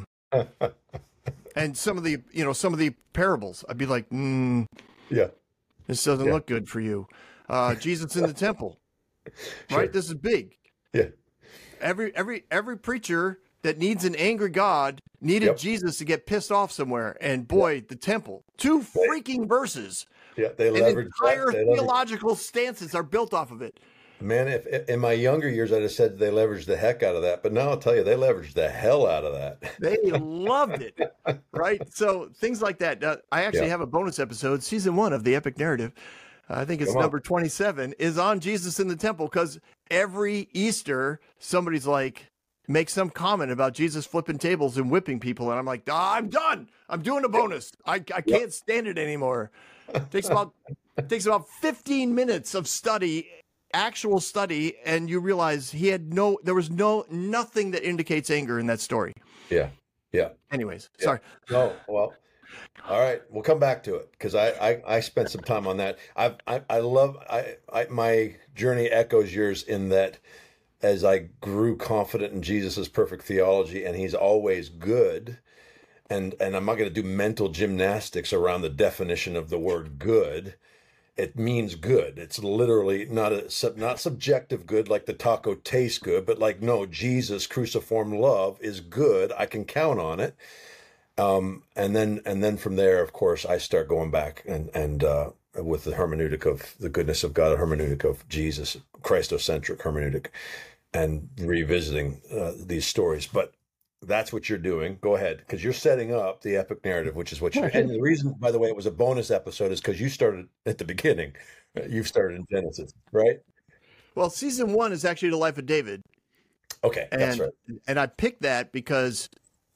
and some of the you know some of the parables, I'd be like, mm, Yeah. this doesn't Yeah. look good for you. Uh, Jesus in the temple, Sure. right? This is big. Yeah. Every every every preacher that needs an angry God needed Yep. Jesus to get pissed off somewhere. And boy, the temple, two freaking verses, Yeah. They and leverage entire that. They leverage, theological stances are built off of it. man, if in my younger years I'd have said they leveraged the heck out of that, but now I'll tell you they leveraged the hell out of that. They loved it, right? So things like that. Uh, I actually Yeah. have a bonus episode, season one of the Epic Narrative. I think it's Come on. number twenty-seven, is on Jesus in the temple, because every Easter somebody's like, make some comment about Jesus flipping tables and whipping people, and I'm like, ah, I'm done. I'm doing a bonus. I, I can't stand it anymore. It takes about it takes about fifteen minutes of study, actual study, and you realize he had no, there was no nothing that indicates anger in that story. Yeah. Yeah. Anyways, Yeah. sorry. No, well, all right. We'll come back to it because I, I, I spent some time on that. I, I, I love, I, I, my journey echoes yours in that as I grew confident in Jesus's perfect theology, and he's always good. And, and I'm not going to do mental gymnastics around the definition of the word good. It means good. It's literally not a sub- not subjective good like the taco tastes good, but like, no, Jesus cruciform love is good. I can count on it. Um, and then and then from there, of course, I start going back and and uh, with the hermeneutic of the goodness of God, a hermeneutic of Jesus, Christocentric hermeneutic, and revisiting uh, these stories. But that's what you're doing. Go ahead, because you're setting up the epic narrative, which is what you. And the reason, by the way, it was a bonus episode is because you started at the beginning. You've started in Genesis, right? Well, season one is actually the life of David, Okay, and that's right. and I picked that because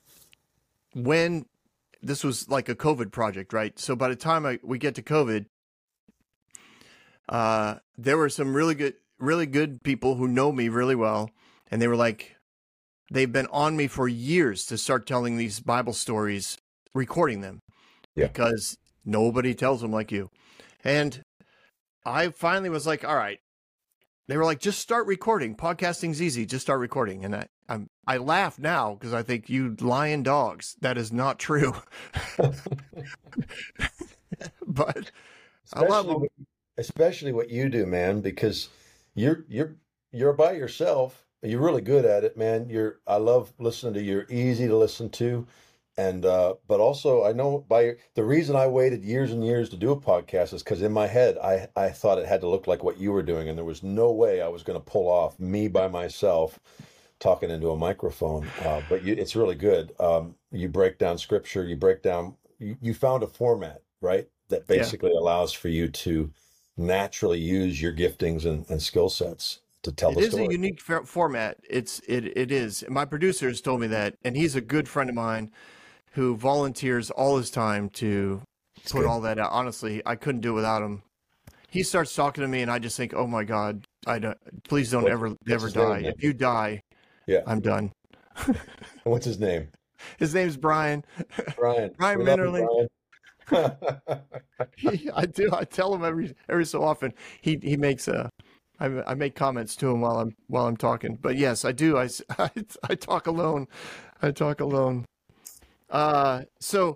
when this was like a COVID project, right? So by the time I, we get to COVID, uh, there were some really good, really good people who know me really well, and they were like, they've been on me for years to start telling these Bible stories, recording them, Yeah. because nobody tells them like you. And I finally was like, all right. They were like, just start recording. Podcasting's easy. Just start recording. And I, I'm, I laugh now because I think, you lying dogs. That is not true. But I love Especially, what- especially what you do, man, because you're you're you're by yourself. You're really good at it, man. You're I love listening to you. You're easy to listen to. And uh, but also I know by the reason I waited years and years to do a podcast is because in my head I, I thought it had to look like what you were doing, and there was no way I was going to pull off me by myself talking into a microphone. Uh, but you, it's really good. Um, you break down scripture. You break down. You, you found a format, right, that Yeah. basically allows for you to naturally use your giftings and, and skill sets to tell It the is story. a unique fa- format. It's it it is. My producer has told me that, and he's a good friend of mine who volunteers all his time to put good. all that out. Honestly, I couldn't do it without him. He starts talking to me, and I just think, oh my God, I don't. Please don't What- ever what's ever his name, die. man? If you die, Yeah. I'm done. What's his name? His name's Brian. Brian. Brian We love you, Minnerly. Brian. He, I do. I tell him every every so often. He he makes a. I, I make comments to him while I'm while I'm talking. But yes, I do. I, s- I, I talk alone. I talk alone. Uh, so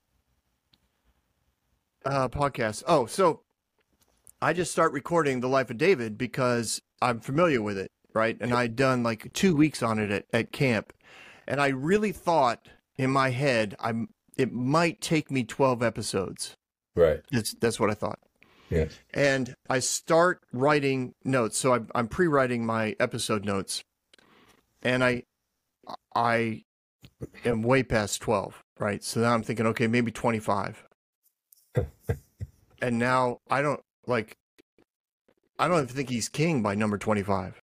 uh, podcast. Oh, so I just start recording the life of David because I'm familiar with it, right? And I'd done like two weeks on it at, at camp, and I really thought in my head I'm it might take me twelve episodes. Right. That's that's what I thought. Yes. And I start writing notes. So I'm, I'm pre-writing my episode notes, and I, I am way past twelve, right? So now I'm thinking, okay, maybe twenty-five. And now I don't like, I don't even think he's king by number twenty-five.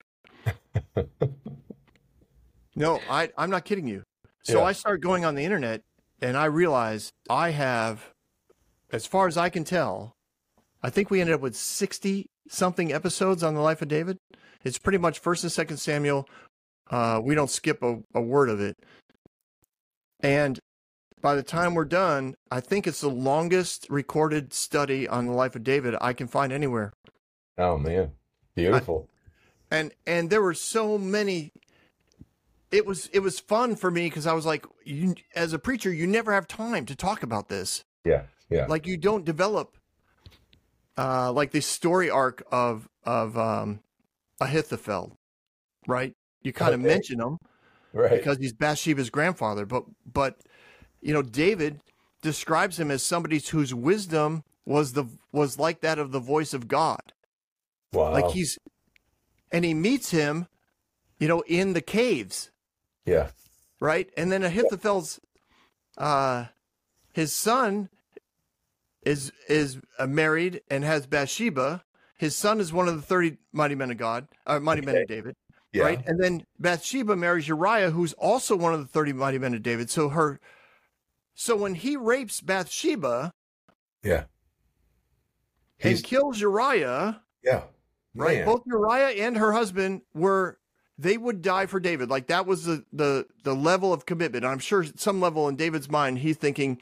No, I, I'm not kidding you. So Yeah. I start going on the internet, and I realize I have, as far as I can tell, I think we ended up with sixty something episodes on the life of David. It's pretty much First and Second Samuel. Uh, we don't skip a, a word of it. And by the time we're done, I think it's the longest recorded study on the life of David I can find anywhere. Oh man, beautiful. I, and and there were so many. It was it was fun for me because I was like, you, as a preacher, you never have time to talk about this. Yeah, yeah. Like you don't develop uh, like the story arc of of um, Ahithophel, right? You kind of Okay. mention him Right. because he's Bathsheba's grandfather, but but you know, David describes him as somebody whose wisdom was the was like that of the voice of God. Wow. Like he's, and he meets him, you know, in the caves, yeah. right? And then Ahithophel's, uh, his son is is uh, married and has Bathsheba. His son is one of the thirty mighty men of God, uh, mighty men Okay. of David, Yeah. right? And then Bathsheba marries Uriah, who's also one of the thirty mighty men of David. So her, so when he rapes Bathsheba Yeah. and He's kills Uriah, yeah. right? Man. Both Uriah and her husband were, they would die for David. Like that was the the the level of commitment. I'm sure at some level in David's mind, he's thinking,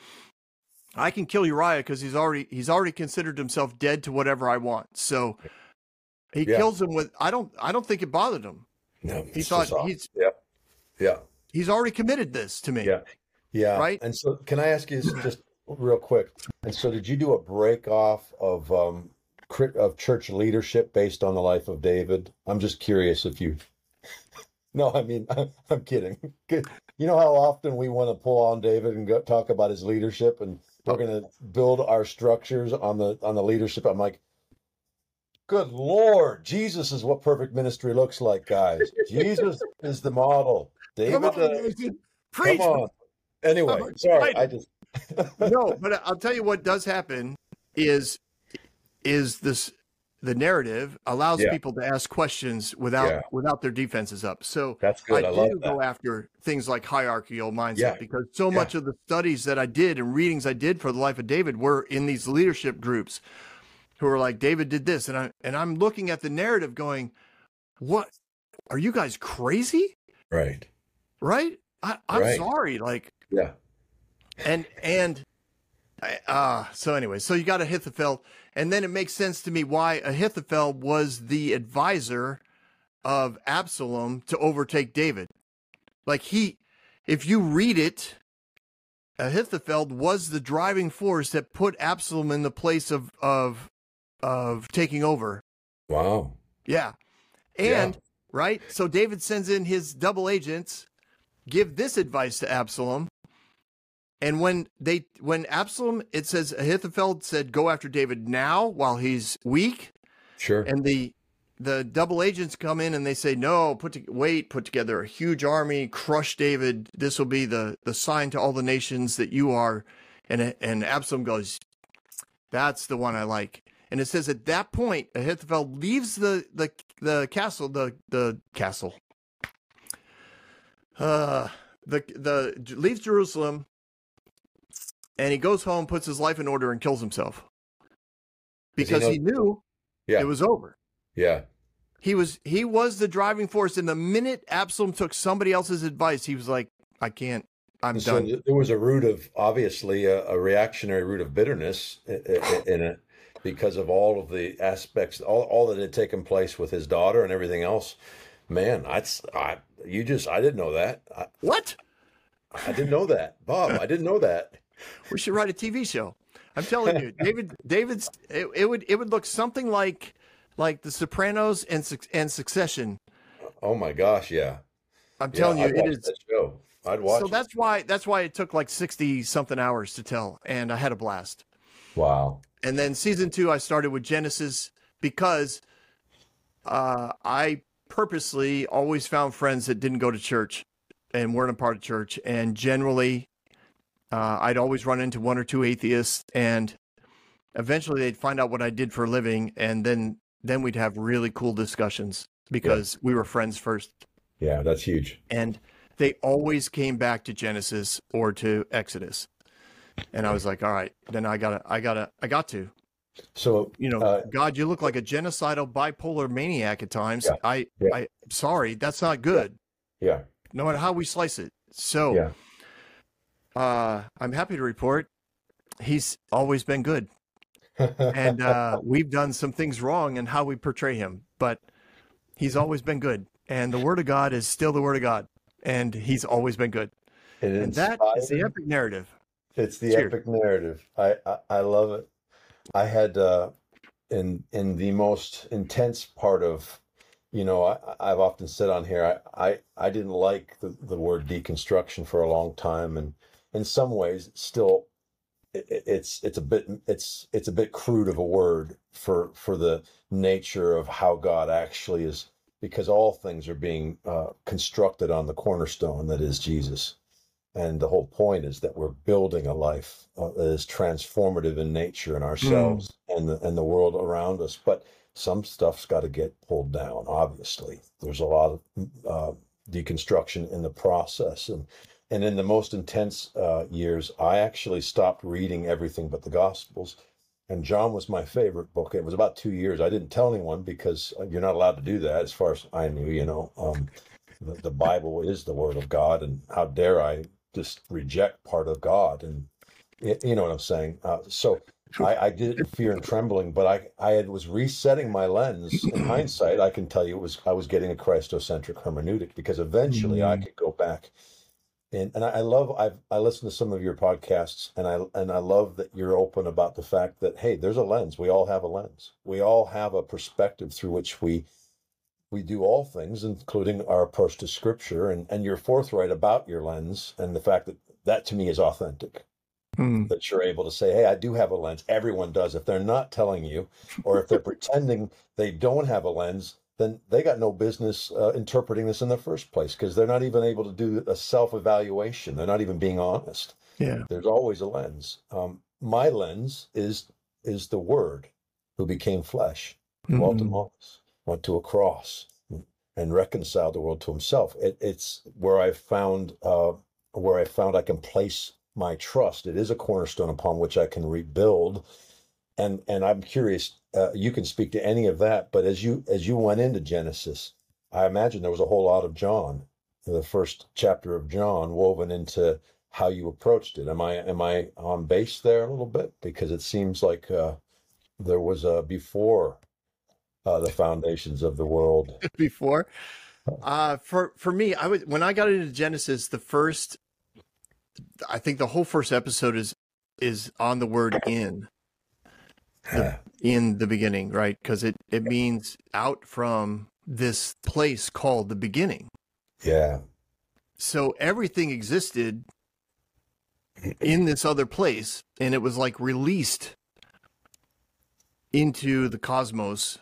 I can kill Uriah because he's already he's already considered himself dead to whatever I want. So he Yeah. kills him with I don't I don't think it bothered him. No, He it's thought just awesome. he's Yeah. Yeah. he's already committed this to me. Yeah. Yeah. Right? And so can I ask you this just real quick? And so did you do a break off of um crit of church leadership based on the life of David? I'm just curious if you No, I mean I'm, I'm kidding. You know how often we want to pull on David and go talk about his leadership and we're going to build our structures on the on the leadership. I'm like, good Lord, Jesus is what perfect ministry looks like, guys. Jesus is the model. David, Come on, uh, Nathan. Preach. come on. Anyway, I'm sorry, excited. I just No, but I'll tell you what does happen is is this the narrative allows Yeah. people to ask questions without Yeah. without their defenses up. So That's good. I, I love do that. go after things like hierarchical mindset Yeah. because so Yeah. much of the studies that I did and readings I did for the life of David were in these leadership groups who are like, David did this, and I and I'm looking at the narrative going, what are you guys crazy? Right. Right? I, I'm Right. sorry. Like Yeah. and and uh so anyway, so you got Ahithophel, and then it makes sense to me why Ahithophel was the advisor of Absalom to overtake David. Like he, if you read it, Ahithophel was the driving force that put Absalom in the place of of of taking over. Wow. Yeah. And right, so David sends in his double agents, give this advice to Absalom. And when they, when Absalom, it says Ahithophel said, go after David now while he's weak. Sure. And the, the double agents come in and they say, no, put to, wait, put together a huge army, crush David. This will be the, the sign to all the nations that you are. And, and Absalom goes, that's the one I like. And it says at that point, Ahithophel leaves the, the, the castle, the, the castle, uh, the, the leaves Jerusalem. And he goes home, puts his life in order, and kills himself because he he, knew Yeah. it was over. Yeah. He was he was the driving force. And the minute Absalom took somebody else's advice, he was like, "I can't. I'm And so done." th- there was a root of obviously a, a reactionary root of bitterness i- i- in it because of all of the aspects, all, all that had taken place with his daughter and everything else. Man, I, I you just I didn't know that. I, What? I didn't know that, Bob. I didn't know that. We should write a T V show. I'm telling you, David. David's it, it would it would look something like like The Sopranos and Suc- and Succession. Oh my gosh, yeah. I'm Yeah, telling you, I'd it watch is. that show. I'd watch. So it. that's why that's why it took like sixty something hours to tell, and I had a blast. Wow. And then season two, I started with Genesis because uh, I purposely always found friends that didn't go to church and weren't a part of church. And generally, uh, I'd always run into one or two atheists, and eventually they'd find out what I did for a living. And then, then we'd have really cool discussions because we were friends first. Yeah, that's huge. And they always came back to Genesis or to Exodus. And I was like, all right, then I gotta, I gotta, I got to. So You know, uh, God, you look like a genocidal bipolar maniac at times. Yeah, I, yeah. I, sorry, that's not good. yeah, No matter how we slice it. So yeah, uh, I'm happy to report he's always been good. And uh, we've done some things wrong in how we portray him, but he's always been good. And the Word of God is still the Word of God, and he's always been good. It And that is the inspired- epic narrative. It's the Cheers. epic narrative. I, I, I love it. I had uh, in in the most intense part of, you know, I, I've often said on here, I, I, I didn't like the, the word deconstruction for a long time, and in some ways, still, it, it's it's a bit it's it's a bit crude of a word for for the nature of how God actually is, because all things are being uh, constructed on the cornerstone that is Jesus. And the whole point is that we're building a life uh, that is transformative in nature and ourselves mm. and the and the world around us. But some stuff's got to get pulled down. Obviously, there's a lot of uh, deconstruction in the process, and and in the most intense uh, years, I actually stopped reading everything but the Gospels. And John was my favorite book. It was about two years. I didn't tell anyone because you're not allowed to do that, as far as I knew. You know, um, the, the Bible is the Word of God, and how dare I just reject part of God? And you know what I'm saying? Uh, so I, I did it in fear and trembling, but I, I had, was resetting my lens. In hindsight, I can tell you it was I was getting a Christocentric hermeneutic, because eventually mm. I could go back. And and I love I've I listened to some of your podcasts, and I and I love that you're open about the fact that, hey, there's a lens. We all have a lens. We all have a perspective through which we we do all things, including our approach to Scripture. And and you're forthright about your lens, and the fact that that to me is authentic. Mm. That you're able to say, hey, I do have a lens. Everyone does. If they're not telling you, or if they're pretending they don't have a lens, then they got no business uh, interpreting this in the first place, because they're not even able to do a self-evaluation. They're not even being honest. Yeah. There's always a lens. Um, my lens is is the Word who became flesh, mm-hmm. dwelt among us, went to a cross, and reconciled the world to himself. It, it's where I found uh, where I found I can place my trust. It is a cornerstone upon which I can rebuild. And and I'm curious, uh, you can speak to any of that, but as you as you went into Genesis, I imagine there was a whole lot of John, the first chapter of John, woven into how you approached it. Am I am I on base there a little bit? Because it seems like uh, there was a before uh, the foundations of the world. Before, uh, for for me, I was when I got into Genesis, the first, I think the whole first episode is is on the word "in." The, in the beginning, right? Because it, it means out from this place called the beginning. Yeah. So everything existed in this other place, and it was like released into the cosmos,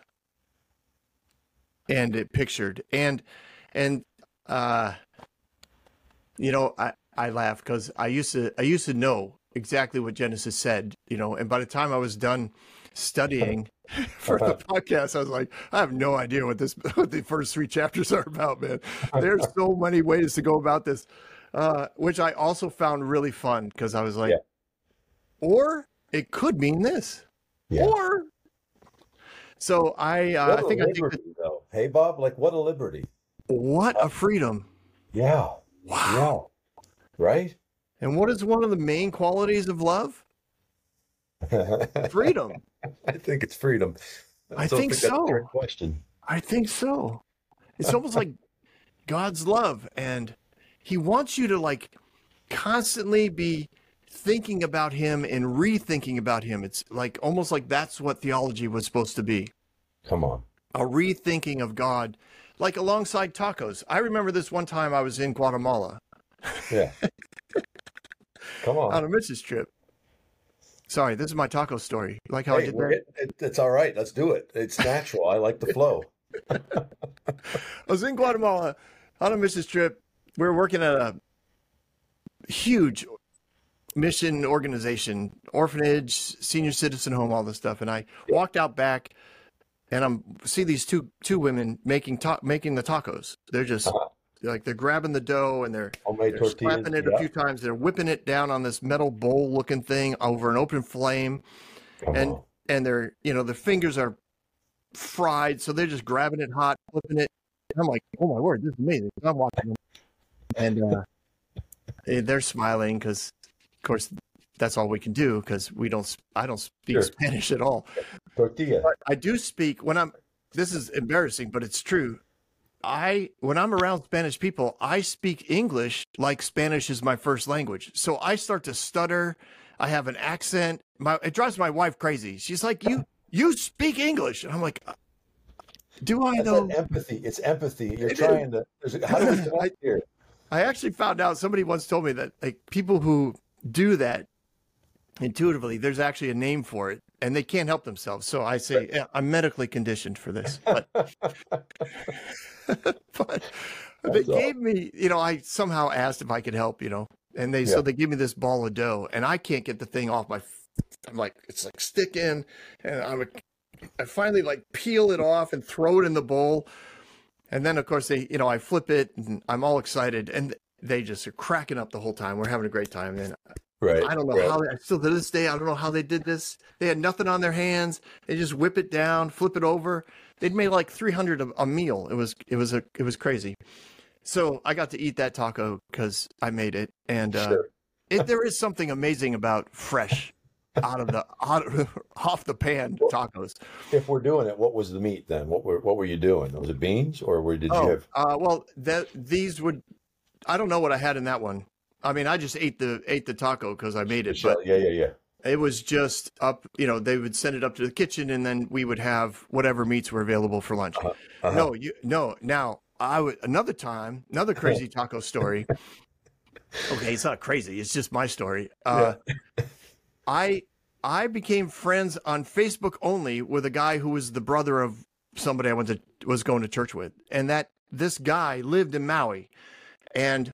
and it pictured. And, and, uh, you know, I, I laugh because I used to, I used to know exactly what Genesis said, you know, and by the time I was done studying for the podcast, I was like, I have no idea what this, what the first three chapters are about, man. There's so many ways to go about this, uh, which I also found really fun, because I was like, yeah. or it could mean this, yeah. or, so I, uh, I think liberty, I think that, though. Hey, Bob, like what a liberty. What a freedom. Yeah. Wow. Yeah. Right? And what is one of the main qualities of love? Freedom. I think it's freedom. I, I think, think so. That's a great question. I think so. It's almost like God's love, and he wants you to like constantly be thinking about him and rethinking about him. It's like almost like that's what theology was supposed to be. Come on. A rethinking of God, like alongside tacos. I remember this one time I was in Guatemala. Yeah. Come on. On a missus trip. Sorry, this is my taco story. You like how hey, I did that? It, it, it's all right. Let's do it. It's natural. I like the flow. I was in Guatemala on a missus trip. We were working at a huge mission organization, orphanage, senior citizen home, all this stuff. And I walked out back, and I'm see these two two women making ta- making the tacos. They're just uh-huh. they're like they're grabbing the dough and they're, they're slapping it yeah. a few times. They're whipping it down on this metal bowl looking thing over an open flame, Come and on. and they're you know their fingers are fried, so they're just grabbing it hot, flipping it. And I'm like, oh my word, this is amazing. I'm watching them, and uh, they're smiling because course, that's all we can do because we don't. I don't speak Sure. Spanish at all. Tortilla. But I do speak when I'm. This is embarrassing, but it's true. I when I'm around Spanish people, I speak English like Spanish is my first language. So I start to stutter. I have an accent. My it drives my wife crazy. She's like, "You you speak English," and I'm like, "Do I That's though?" that empathy. It's empathy. You're It trying to. There's a, how do we connect here? I actually found out somebody once told me that like people who do that intuitively, there's actually a name for it, and they can't help themselves. So I say, yeah, I'm medically conditioned for this. But, but they That's gave me, you know, I somehow asked if I could help, you know, and they so Yeah. they give me this ball of dough, and I can't get the thing off my. I'm like, it's like sticking, and I'm, I finally like peel it off and throw it in the bowl. And then, of course, they, you know, I flip it and I'm all excited and they just are cracking up the whole time. We're having a great time. And Right. I don't know right. how they, still to this day, I don't know how they did this. They had nothing on their hands. They just whip it down, flip it over. They'd made like three hundred a, a meal. It was, it was a, it was crazy. So I got to eat that taco because I made it. And uh, Sure. it, there is something amazing about fresh out of the, out of, off the pan tacos. If we're doing it, what was the meat then? What were what were you doing? Was it beans or were, did you Oh, have? uh, well, that these would, I don't know what I had in that one. I mean, I just ate the ate the taco because I made it, but yeah, yeah, yeah. it was just up. You know, they would send it up to the kitchen, and then we would have whatever meats were available for lunch. Uh-huh. Uh-huh. No, you no. Now I would another time, another crazy taco story. Okay, it's not crazy. It's just my story. Uh, I I became friends on Facebook only with a guy who was the brother of somebody I went to was going to church with, and that this guy lived in Maui, and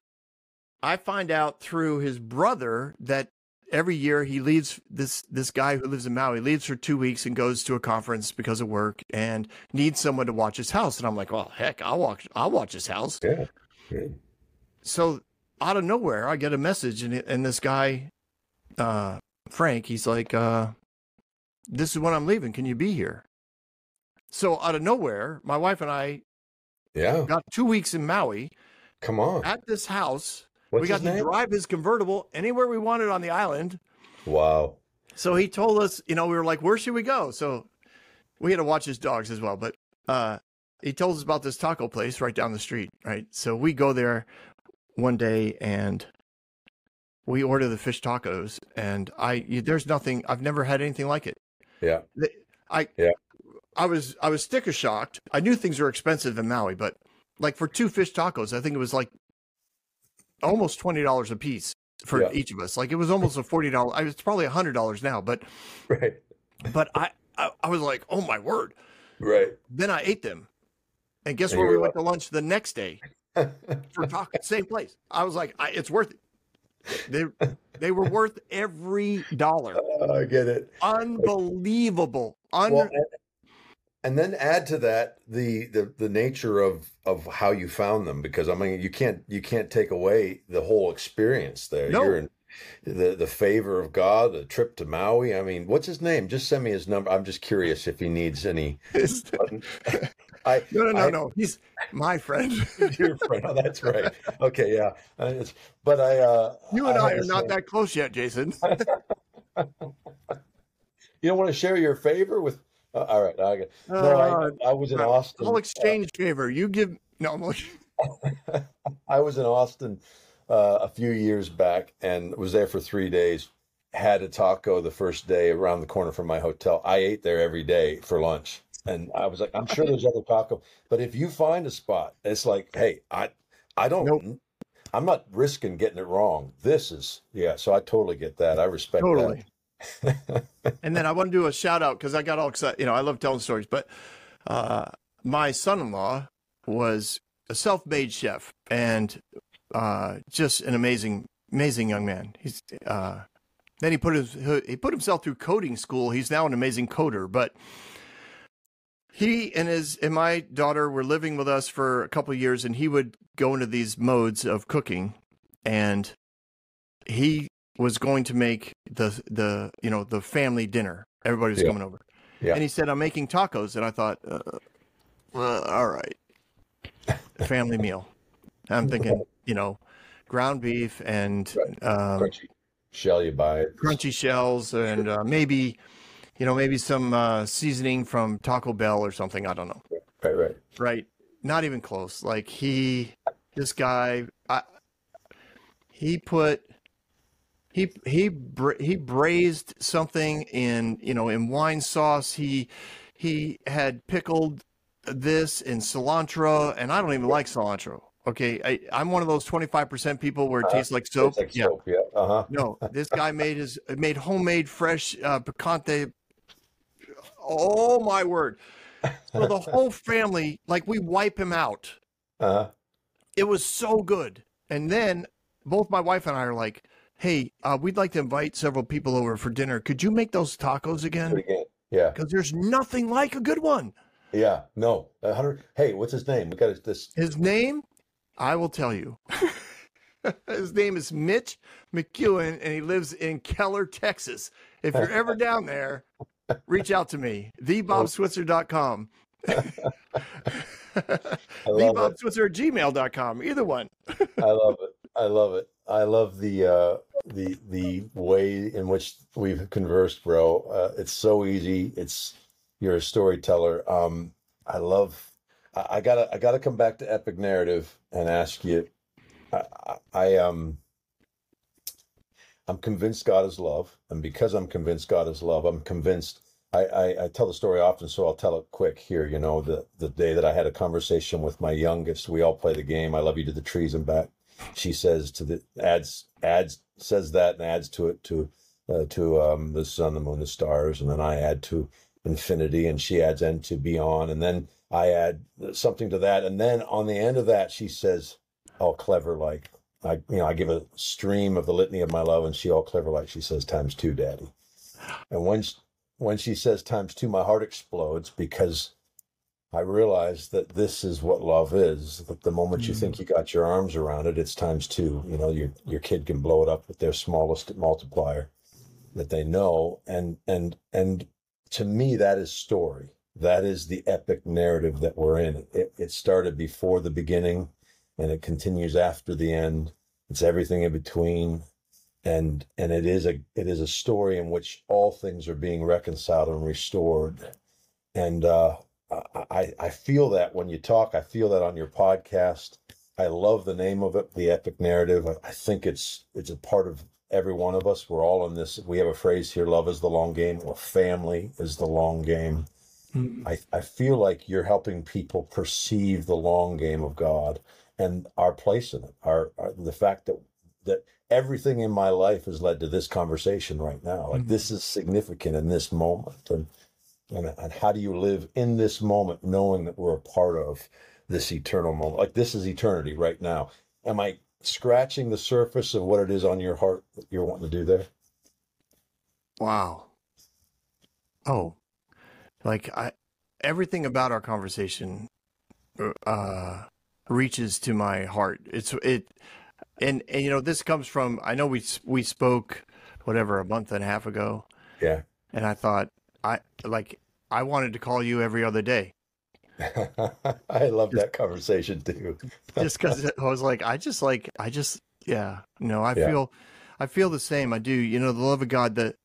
I find out through his brother that every year he leaves this this guy who lives in Maui leaves for two weeks and goes to a conference because of work and needs someone to watch his house, and I'm like, well, heck, I'll watch I'll watch his house. Yeah. yeah. So out of nowhere, I get a message, and and this guy, uh, Frank, he's like, uh, "This is when I'm leaving. Can you be here?" So out of nowhere, my wife and I Yeah. got two weeks in Maui Come on. at this house. What's we got his to name? drive his convertible anywhere we wanted on the island. Wow. So he told us, you know, we were like, "Where should we go?" So we had to watch his dogs as well, but uh, he told us about this taco place right down the street, right? So we go there one day and we order the fish tacos, and I you, there's nothing I've never had anything like it. Yeah. The- I Yeah. I was I was sticker shocked. I knew things were expensive in Maui, but like for two fish tacos, I think it was like almost twenty dollars a piece for Yeah. each of us. Like it was almost a forty dollars. I was probably a hundred dollars now, but Right. but I, I I was like, oh my word. Right. Then I ate them, and guess And where you we were went to lunch the next day for tacos? Same place. I was like, I, it's worth it. They they were worth every dollar. Oh, I get it. Unbelievable. Un- Well, and, and then add to that the, the the nature of of how you found them, because I mean you can't you can't take away the whole experience there. No. You're in the the favor of God, the trip to Maui. I mean, what's his name? Just send me his number. I'm just curious if he needs any. I no, no, no, I- no. He's my friend. Your friend. Oh, that's right. Okay, yeah. Uh, it's, but I. Uh, You and I, have are the not same- that close yet, Jason. You don't want to share your favor with. Uh, all right. I, no, Uh, I, I was in Austin. I'll exchange favor. You give no. I'm like, I was in Austin uh, a few years back and was there for three days. Had a taco the first day around the corner from my hotel. I ate there every day for lunch, and I was like, I'm sure there's other taco, but if you find a spot, it's like, hey, I, I don't, Nope. I'm not risking getting it wrong. This is, yeah. So I totally get that. I respect totally. that. And then I want to do a shout out because I got all excited. You know, I love telling stories, but uh, my son-in-law was a self-made chef and uh, just an amazing, amazing young man. He's uh, then he put his he put himself through coding school. He's now an amazing coder, but he and his and my daughter were living with us for a couple of years, and he would go into these modes of cooking, and he was going to make the the you know the family dinner. Everybody was Yeah. coming over, Yeah. and he said, "I'm making tacos," and I thought, uh, well, all right, family meal. I'm thinking, you know, ground beef and um, Crunchy. shell you buy it. crunchy shells, and uh, maybe, you know, maybe some uh, seasoning from Taco Bell or something. I don't know. Right, right. Right. Not even close. Like he, this guy, I, he put, he, he, bra- he braised something in, you know, in wine sauce. He, he had pickled this in cilantro, and I don't even like cilantro. Okay. I, I'm one of those twenty-five percent people where it tastes like soap. It's like Yeah. soap, yeah. Uh-huh. No, this guy made his, made homemade fresh uh, picante. Oh my word. So the whole family, like we wipe him out. Uh-huh. It was so good. And then both my wife and I are like, hey, uh, we'd like to invite several people over for dinner. Could you make those tacos Do it again? again. Yeah. Because there's nothing like a good one. Yeah. No. A hundred. Hey, what's his name? We got this. His name, I will tell you. His name is Mitch McEwen, and he lives in Keller, Texas. If you're ever down there, reach out to me, the bob switzer dot com. the bob switzer at gmail dot com. Either one. I love it. I love it. I love the uh, the the way in which we've conversed, bro. Uh, it's so easy. It's you're a storyteller. Um, I love. I, I gotta. I gotta come back to Epic Narrative and ask you. I, I, I um. I'm convinced God is love, and because I'm convinced God is love, I'm convinced. I, I, I tell the story often, so I'll tell it quick here. You know, the the day that I had a conversation with my youngest, we all play the game. I love you to the trees and back. She says to the adds adds says that and adds to it to uh, to um, the sun, the moon, the stars, and then I add to infinity, and she adds and to beyond, and then I add something to that, and then on the end of that, she says, all clever like. I, you know, I give a stream of the litany of my love, and she all clever like she says times two, Daddy. And when she, when she says times two, my heart explodes because I realize that this is what love is. That the moment you think you got your arms around it, it's times two. You know, your your kid can blow it up with their smallest multiplier that they know, and and and to me, that is story. That is the epic narrative that we're in. It, it started before the beginning. And it continues after the end. It's everything in between, and and it is a it is a story in which all things are being reconciled and restored. And uh, I I feel that when you talk, I feel that on your podcast. I love the name of it, the Epic Narrative. I think it's it's a part of every one of us. We're all in this. We have a phrase here: "Love is the long game," or "Family is the long game." Mm-hmm. I I feel like you're helping people perceive the long game of God. And our place in it, our, our the fact that that everything in my life has led to this conversation right now. Like mm-hmm. This is significant in this moment, and, and and how do you live in this moment, knowing that we're a part of this eternal moment? Like this is eternity right now. Am I scratching the surface of what it is on your heart that you're wanting to do there? Wow. Oh, like I, everything about our conversation, uh. reaches to my heart. It's it, and, and you know this comes from. I know we we spoke, whatever, a month and a half ago. Yeah. And I thought I like I wanted to call you every other day. I love just, that conversation too. Just because I was like, I just like I just yeah. No, I yeah. feel I feel the same. I do. You know, the love of God that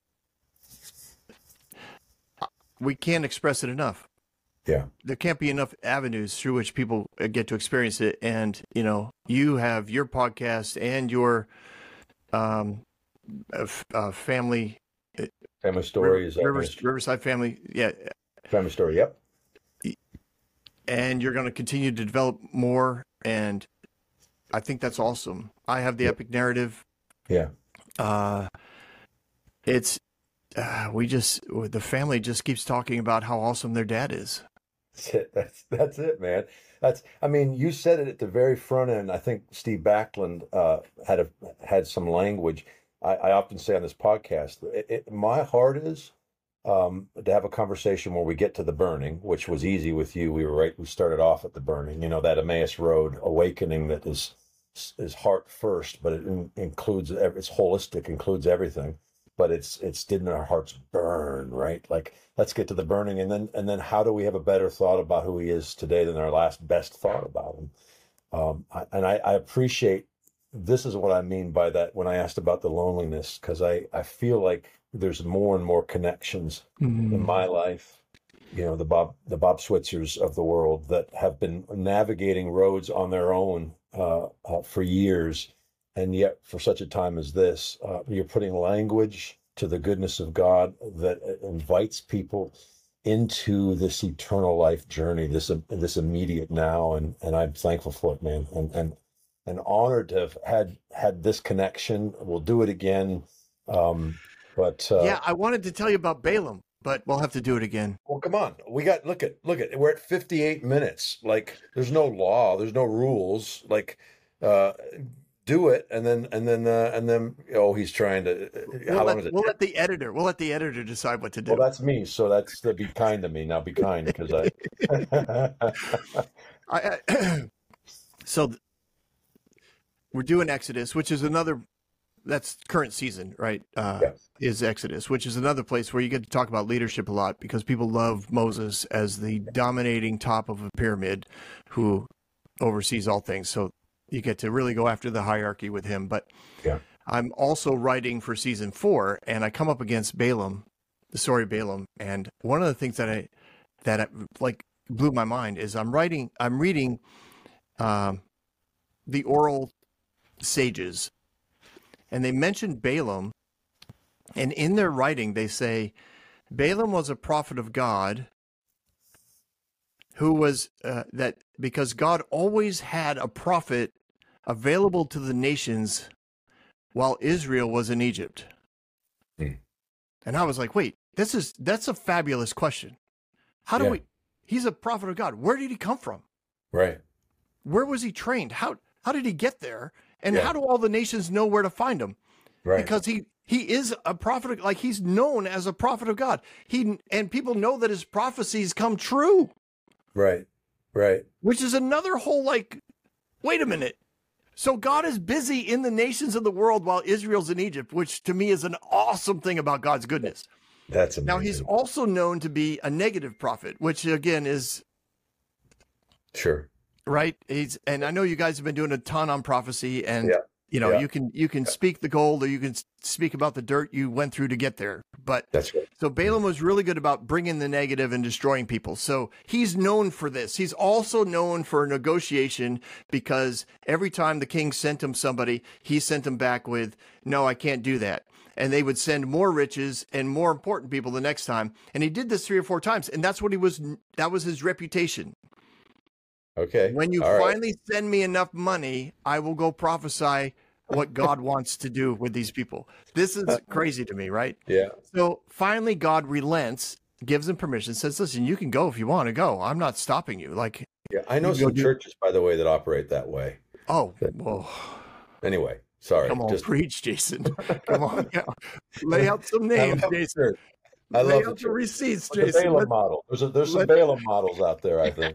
we can't express it enough. Yeah. There can't be enough avenues through which people get to experience it. And, you know, you have your podcast and your um, uh, family. Family stories. River, River, Riverside family. Yeah. Family story. Yep. And you're going to continue to develop more. And I think that's awesome. I have the yep. Epic Narrative. Yeah. Uh, it's, uh, we just, the family just keeps talking about how awesome their dad is. That's it. That's that's it, man. That's. I mean, you said it at the very front end. I think Steve Backlund uh, had a had some language. I, I often say on this podcast, it, it, my heart is um, to have a conversation where we get to the burning, which was easy with you. We were right. We started off at the burning. You know, that Emmaus Road awakening that is is heart first, but it in, includes it's holistic, includes everything. But it's it's didn't our hearts burn, right? Like let's get to the burning, and then and then how do we have a better thought about who he is today than our last best thought about him? Um, I, and I, I appreciate this is what I mean by that when I asked about the loneliness, because I, I feel like there's more and more connections Mm. in my life, you know, the Bob the Bob Switzers of the world that have been navigating roads on their own uh, uh, for years, and yet for such a time as this, uh, you're putting language to the goodness of God that invites people into this eternal life journey, this this immediate now, and and I'm thankful for it, man, and and and honored to have had had this connection. We'll do it again, um, but uh, Yeah, I wanted to tell you about Balaam, but we'll have to do it again. well, come on, we got look at look at we're at fifty-eight minutes. Like, there's no law, there's no rules. Like, uh, do it, and then and then uh, and then oh, he's trying to. We'll, How long let, is it? we'll let the editor. We'll let the editor decide what to do. Well, that's me. So that's the be kind to me now. Be kind, because I. I, I so th- we're doing Exodus, which is another. That's current season, right? Uh, Yes. Is Exodus, which is another place where you get to talk about leadership a lot because people love Moses as the dominating top of a pyramid, who oversees all things. So you get to really go after the hierarchy with him. But Yeah. I'm also writing for season four, and I come up against Balaam, the story of Balaam. And one of the things that I that I, like blew my mind is I'm writing, I'm reading um, the oral sages, and they mention Balaam, and in their writing they say Balaam was a prophet of God who was uh, that because God always had a prophet available to the nations while Israel was in Egypt. Hmm. And I was like, wait, this is that's a fabulous question. How do Yeah. we he's a prophet of God. Where did he come from? Right. Where was he trained? How how did he get there? And Yeah. how do all the nations know where to find him? Right. Because he he is a prophet of, like he's known as a prophet of God. He and people know that his prophecies come true, Right. Right. which is another whole like wait a minute. So God is busy in the nations of the world while Israel's in Egypt, which to me is an awesome thing about God's goodness. That's amazing. Now he's also known to be a negative prophet, which again is Sure. right. He's and I know you guys have been doing a ton on prophecy, and Yeah. you know Yeah. you can you can speak the gold or you can s- speak about the dirt you went through to get there. But That's right. so Balaam was really good about bringing the negative and destroying people. So he's known for this. He's also known for negotiation because every time the king sent him somebody, he sent him back with, no, I can't do that. And they would send more riches and more important people the next time. And he did this three or four times. And that's what he was, that was his reputation. Okay. When you All right. finally send me enough money, I will go prophesy what God wants to do with these people. This is crazy to me, right? Yeah. So finally, God relents, gives him permission, says, listen, you can go if you want to go. I'm not stopping you. Like, Yeah. I know You go some do- churches, by the way, that operate that way. oh, whoa, Anyway, sorry. come on, Just preach, Jason. Come on. Yeah. Lay out some I names, love the Jason. church. I Lay love the out the church. receipts, The Jason. Balaam Let- model. There's a, there's some let- Balaam models out there, I think.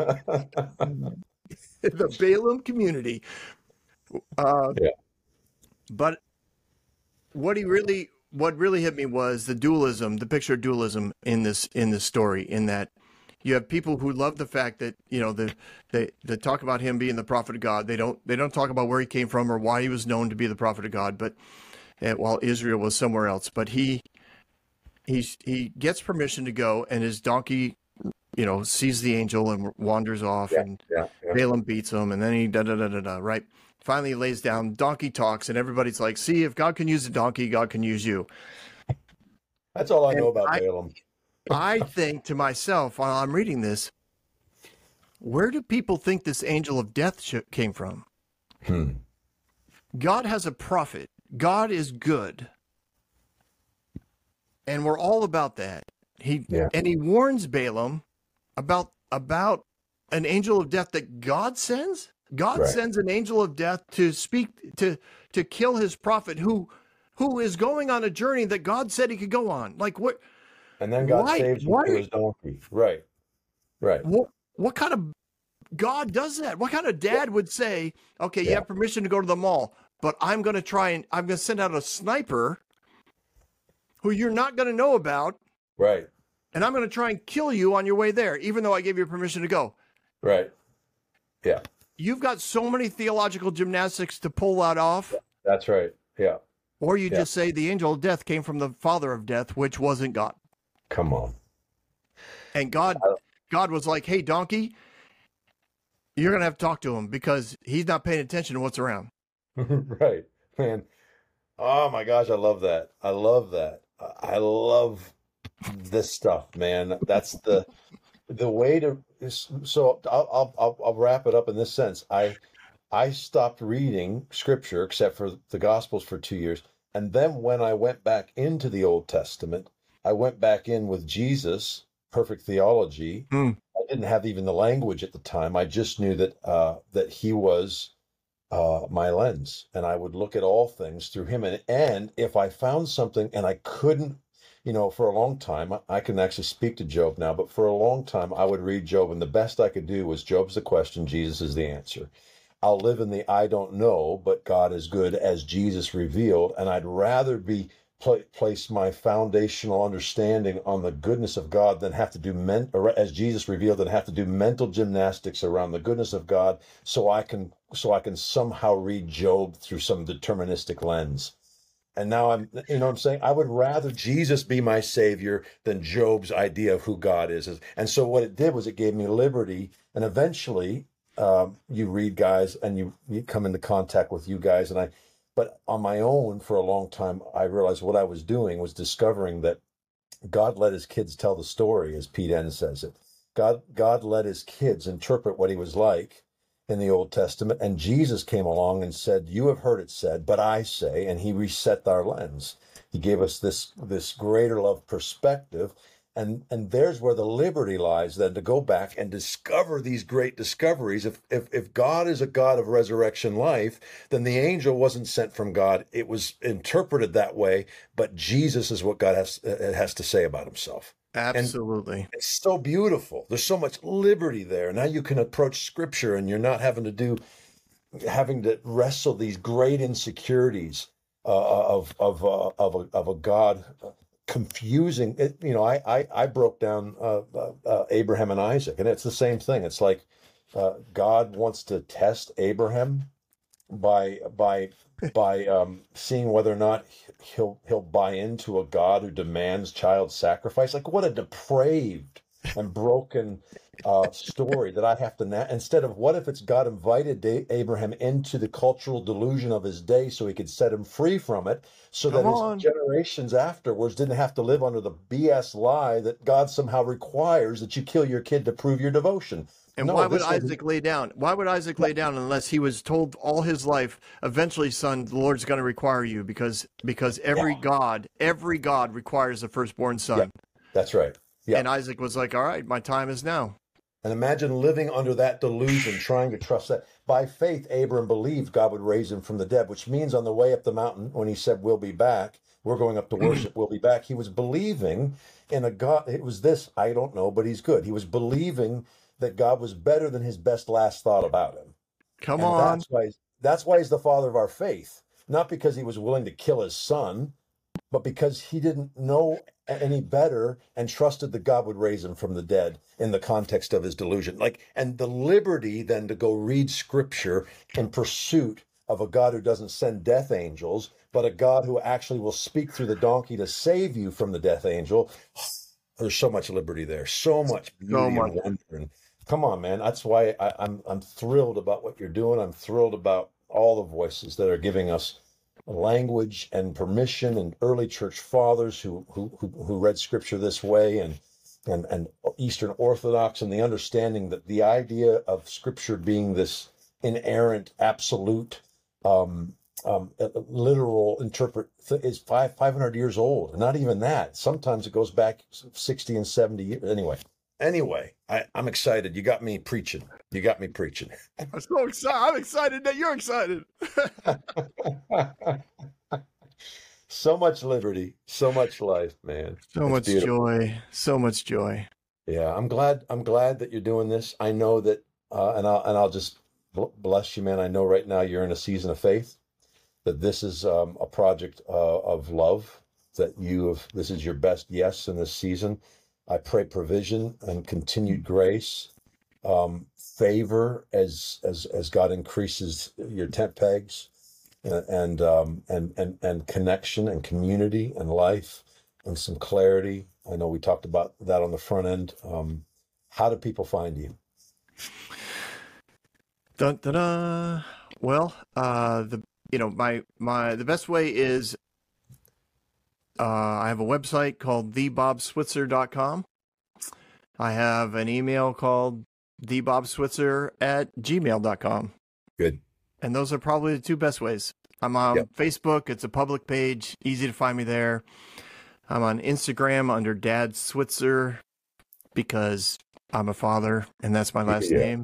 the Balaam community. Uh, Yeah. But what he really, what really hit me was the dualism, the picture of dualism in this in this story. In that, you have people who love the fact that you know the they they talk about him being the prophet of God. They don't they don't talk about where he came from or why he was known to be the prophet of God. But uh, while Israel was somewhere else, but he he he gets permission to go, and his donkey, you know, sees the angel and wanders off, Yeah. and Yeah. Yeah. Balaam beats him, and then he da da da da da. Right. Finally, he lays down. Donkey talks, and everybody's like, "See, if God can use a donkey, God can use you." That's all I know And about I- Balaam. I think to myself while I'm reading this, where do people think this angel of death sh- came from? Hmm. God has a prophet. God is good, and we're all about that. He Yeah. and he warns Balaam about about an angel of death that God sends. God Right. sends an angel of death to speak to to kill his prophet who who is going on a journey that God said he could go on. Like what And then God Why- saves him why- through his donkey. Right. Right. what what kind of God does that? What kind of dad would say, "Okay, you Yeah. have permission to go to the mall, but I'm going to try and I'm going to send out a sniper who you're not going to know about, Right. and I'm going to try and kill you on your way there, even though I gave you permission to go." Right. Yeah. you've got so many theological gymnastics to pull that off. That's right. Yeah. Or you Yeah. just say the angel of death came from the father of death, which wasn't God. Come on. And God, God was like, hey, donkey, you're going to have to talk to him because he's not paying attention to what's around. Right, man. Oh my gosh, I love that. I love that. I love this stuff, man. That's the the way to. So I'll I'll I'll, I'll wrap it up in this sense. I I stopped reading scripture except for the Gospels for two years, and then when I went back into the Old Testament, I went back in with Jesus, perfect theology. Mm. I didn't have even the language at the time. I just knew that uh, that he was uh, my lens, and I would look at all things through him. And, and if I found something and I couldn't, you know, for a long time, I, I can actually speak to Job now, but for a long time, I would read Job, and the best I could do was Job's the question, Jesus is the answer. I'll live in the I don't know, but God is good as Jesus revealed, and I'd rather be pl- place my foundational understanding on the goodness of God than have to do men or as Jesus revealed, than have to do mental gymnastics around the goodness of God, so I can so I can somehow read Job through some deterministic lens. And now I'm, you know what I'm saying? I would rather Jesus be my savior than Job's idea of who God is. And so what it did was it gave me liberty. And eventually um, you read guys and you, you come into contact with you guys. And I, but on my own for a long time, I realized what I was doing was discovering that God let his kids tell the story, as Pete Enns says it. God, God let his kids interpret what he was like in the Old Testament, and Jesus came along and said, you have heard it said, but I say, and he reset our lens. He gave us this this greater love perspective, and and there's where the liberty lies then to go back and discover these great discoveries. If if if God is a God of resurrection life, then the angel wasn't sent from God. It was interpreted that way, but Jesus is what God has uh, has to say about himself. Absolutely. And it's so beautiful. There's so much liberty there. Now you can approach scripture and you're not having to do, having to wrestle these great insecurities uh, of, of, uh, of, a, of a God confusing it. You know, I, I, I broke down uh, uh, Abraham and Isaac, and it's the same thing. It's like uh, God wants to test Abraham by, by, by um, seeing whether or not he'll he'll buy into a God who demands child sacrifice. Like, what a depraved and broken uh, story that I have to na- instead of what if it's God invited da- Abraham into the cultural delusion of his day so he could set him free from it, so Come that on. his generations afterwards didn't have to live under the B S lie that God somehow requires that you kill your kid to prove your devotion. And No, why would this was- Isaac lay down? Why would Isaac lay down unless he was told all his life, eventually, son, the Lord's going to require you because because every Yeah. God, every God requires a firstborn son. Yeah. That's right. Yeah. And Isaac was like, all right, my time is now. And imagine living under that delusion, trying to trust that. By faith, Abram believed God would raise him from the dead, which means on the way up the mountain, when he said, we'll be back, we're going up to worship, we'll be back, he was believing in a God. It was this, I don't know, but he's good. He was believing that God was better than his best last thought about him. Come And on. That's why, that's why he's the father of our faith. Not because he was willing to kill his son, but because he didn't know any better and trusted that God would raise him from the dead in the context of his delusion. Like, and the liberty then to go read scripture in pursuit of a God who doesn't send death angels, but a God who actually will speak through the donkey to save you from the death angel. There's so much liberty there, so much beauty So and much. wonder. And come on, man. That's why I, I'm I'm thrilled about what you're doing. I'm thrilled about all the voices that are giving us language and permission, and early church fathers who who who, who read scripture this way, and and and Eastern Orthodox, and the understanding that the idea of scripture being this inerrant, absolute, um, um, literal interpret is five five hundred years old. Not even that. Sometimes it goes back sixty and seventy years. Anyway. Anyway, I, I'm excited. You got me preaching. You got me preaching. I'm so excited. I'm excited that you're excited. So much liberty, so much life, man. So It's much beautiful. joy. So much joy. Yeah, I'm glad. I'm glad that you're doing this. I know that, uh, and I'll and I'll just bl- bless you, man. I know right now you're in a season of faith. That this is um, a project uh, of love. That you have. This is your best yes in this season. I pray provision and continued grace um, favor as as as God increases your tent pegs, and and um, and, and and connection and community and life and some clarity. I know we talked about that on the front end. Um, how do people find you? Dun, dun, dun. Well, uh, the you know my my the best way is uh, I have a website called the bob switzer dot com. I have an email called the bob switzer at gmail dot com. Good. And those are probably the two best ways. I'm on Yep. Facebook. It's a public page. Easy to find me there. I'm on Instagram under Dad Switzer because I'm a father and that's my last Yeah. name.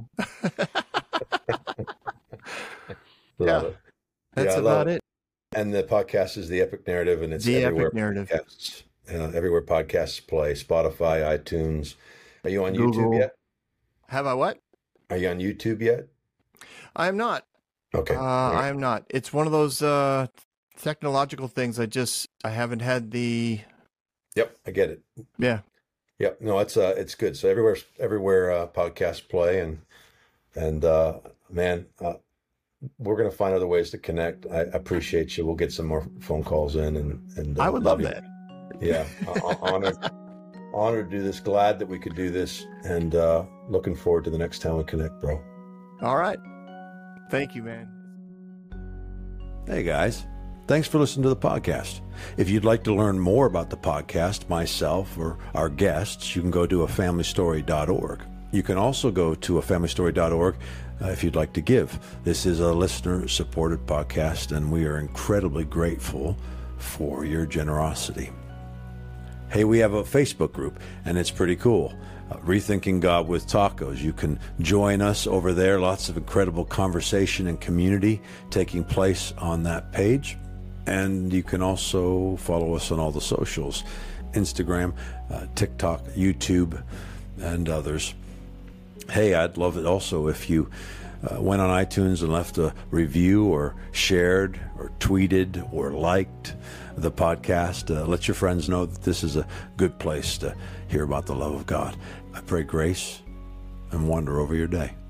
Love it. That's Yeah, I love about it. And the podcast is The Epic Narrative, and it's The everywhere Epic Narrative. podcasts, uh, everywhere podcasts play, Spotify, iTunes. Are you on Google. YouTube yet? Have I what? Are you on YouTube yet? I am not. Okay. Uh, All right. I am not. It's one of those uh, technological things. I just I haven't had the Yep, I get it. yeah. Yep. No, it's uh, it's good. So everywhere, everywhere uh, podcasts play, and and uh, man, uh, we're gonna find other ways to connect. I appreciate you. We'll get some more phone calls in, and and uh, I would love you. that. Yeah, uh, honored, honored to do this. Glad that we could do this, and uh, looking forward to the next time we connect, bro. All right. Thank you, man. Hey guys, thanks for listening to the podcast. If you'd like to learn more about the podcast, myself, or our guests, you can go to a family story dot org. You can also go to a family story dot org uh, if you'd like to give. This is a listener-supported podcast, and we are incredibly grateful for your generosity. Hey, we have a Facebook group, and it's pretty cool. Uh, Rethinking God with Tacos. You can join us over there. Lots of incredible conversation and community taking place on that page. And you can also follow us on all the socials, Instagram, uh, TikTok, YouTube, and others. Hey, I'd love it also if you uh, went on iTunes and left a review or shared or tweeted or liked the podcast. Uh, let your friends know that this is a good place to hear about the love of God. I pray grace and wonder over your day.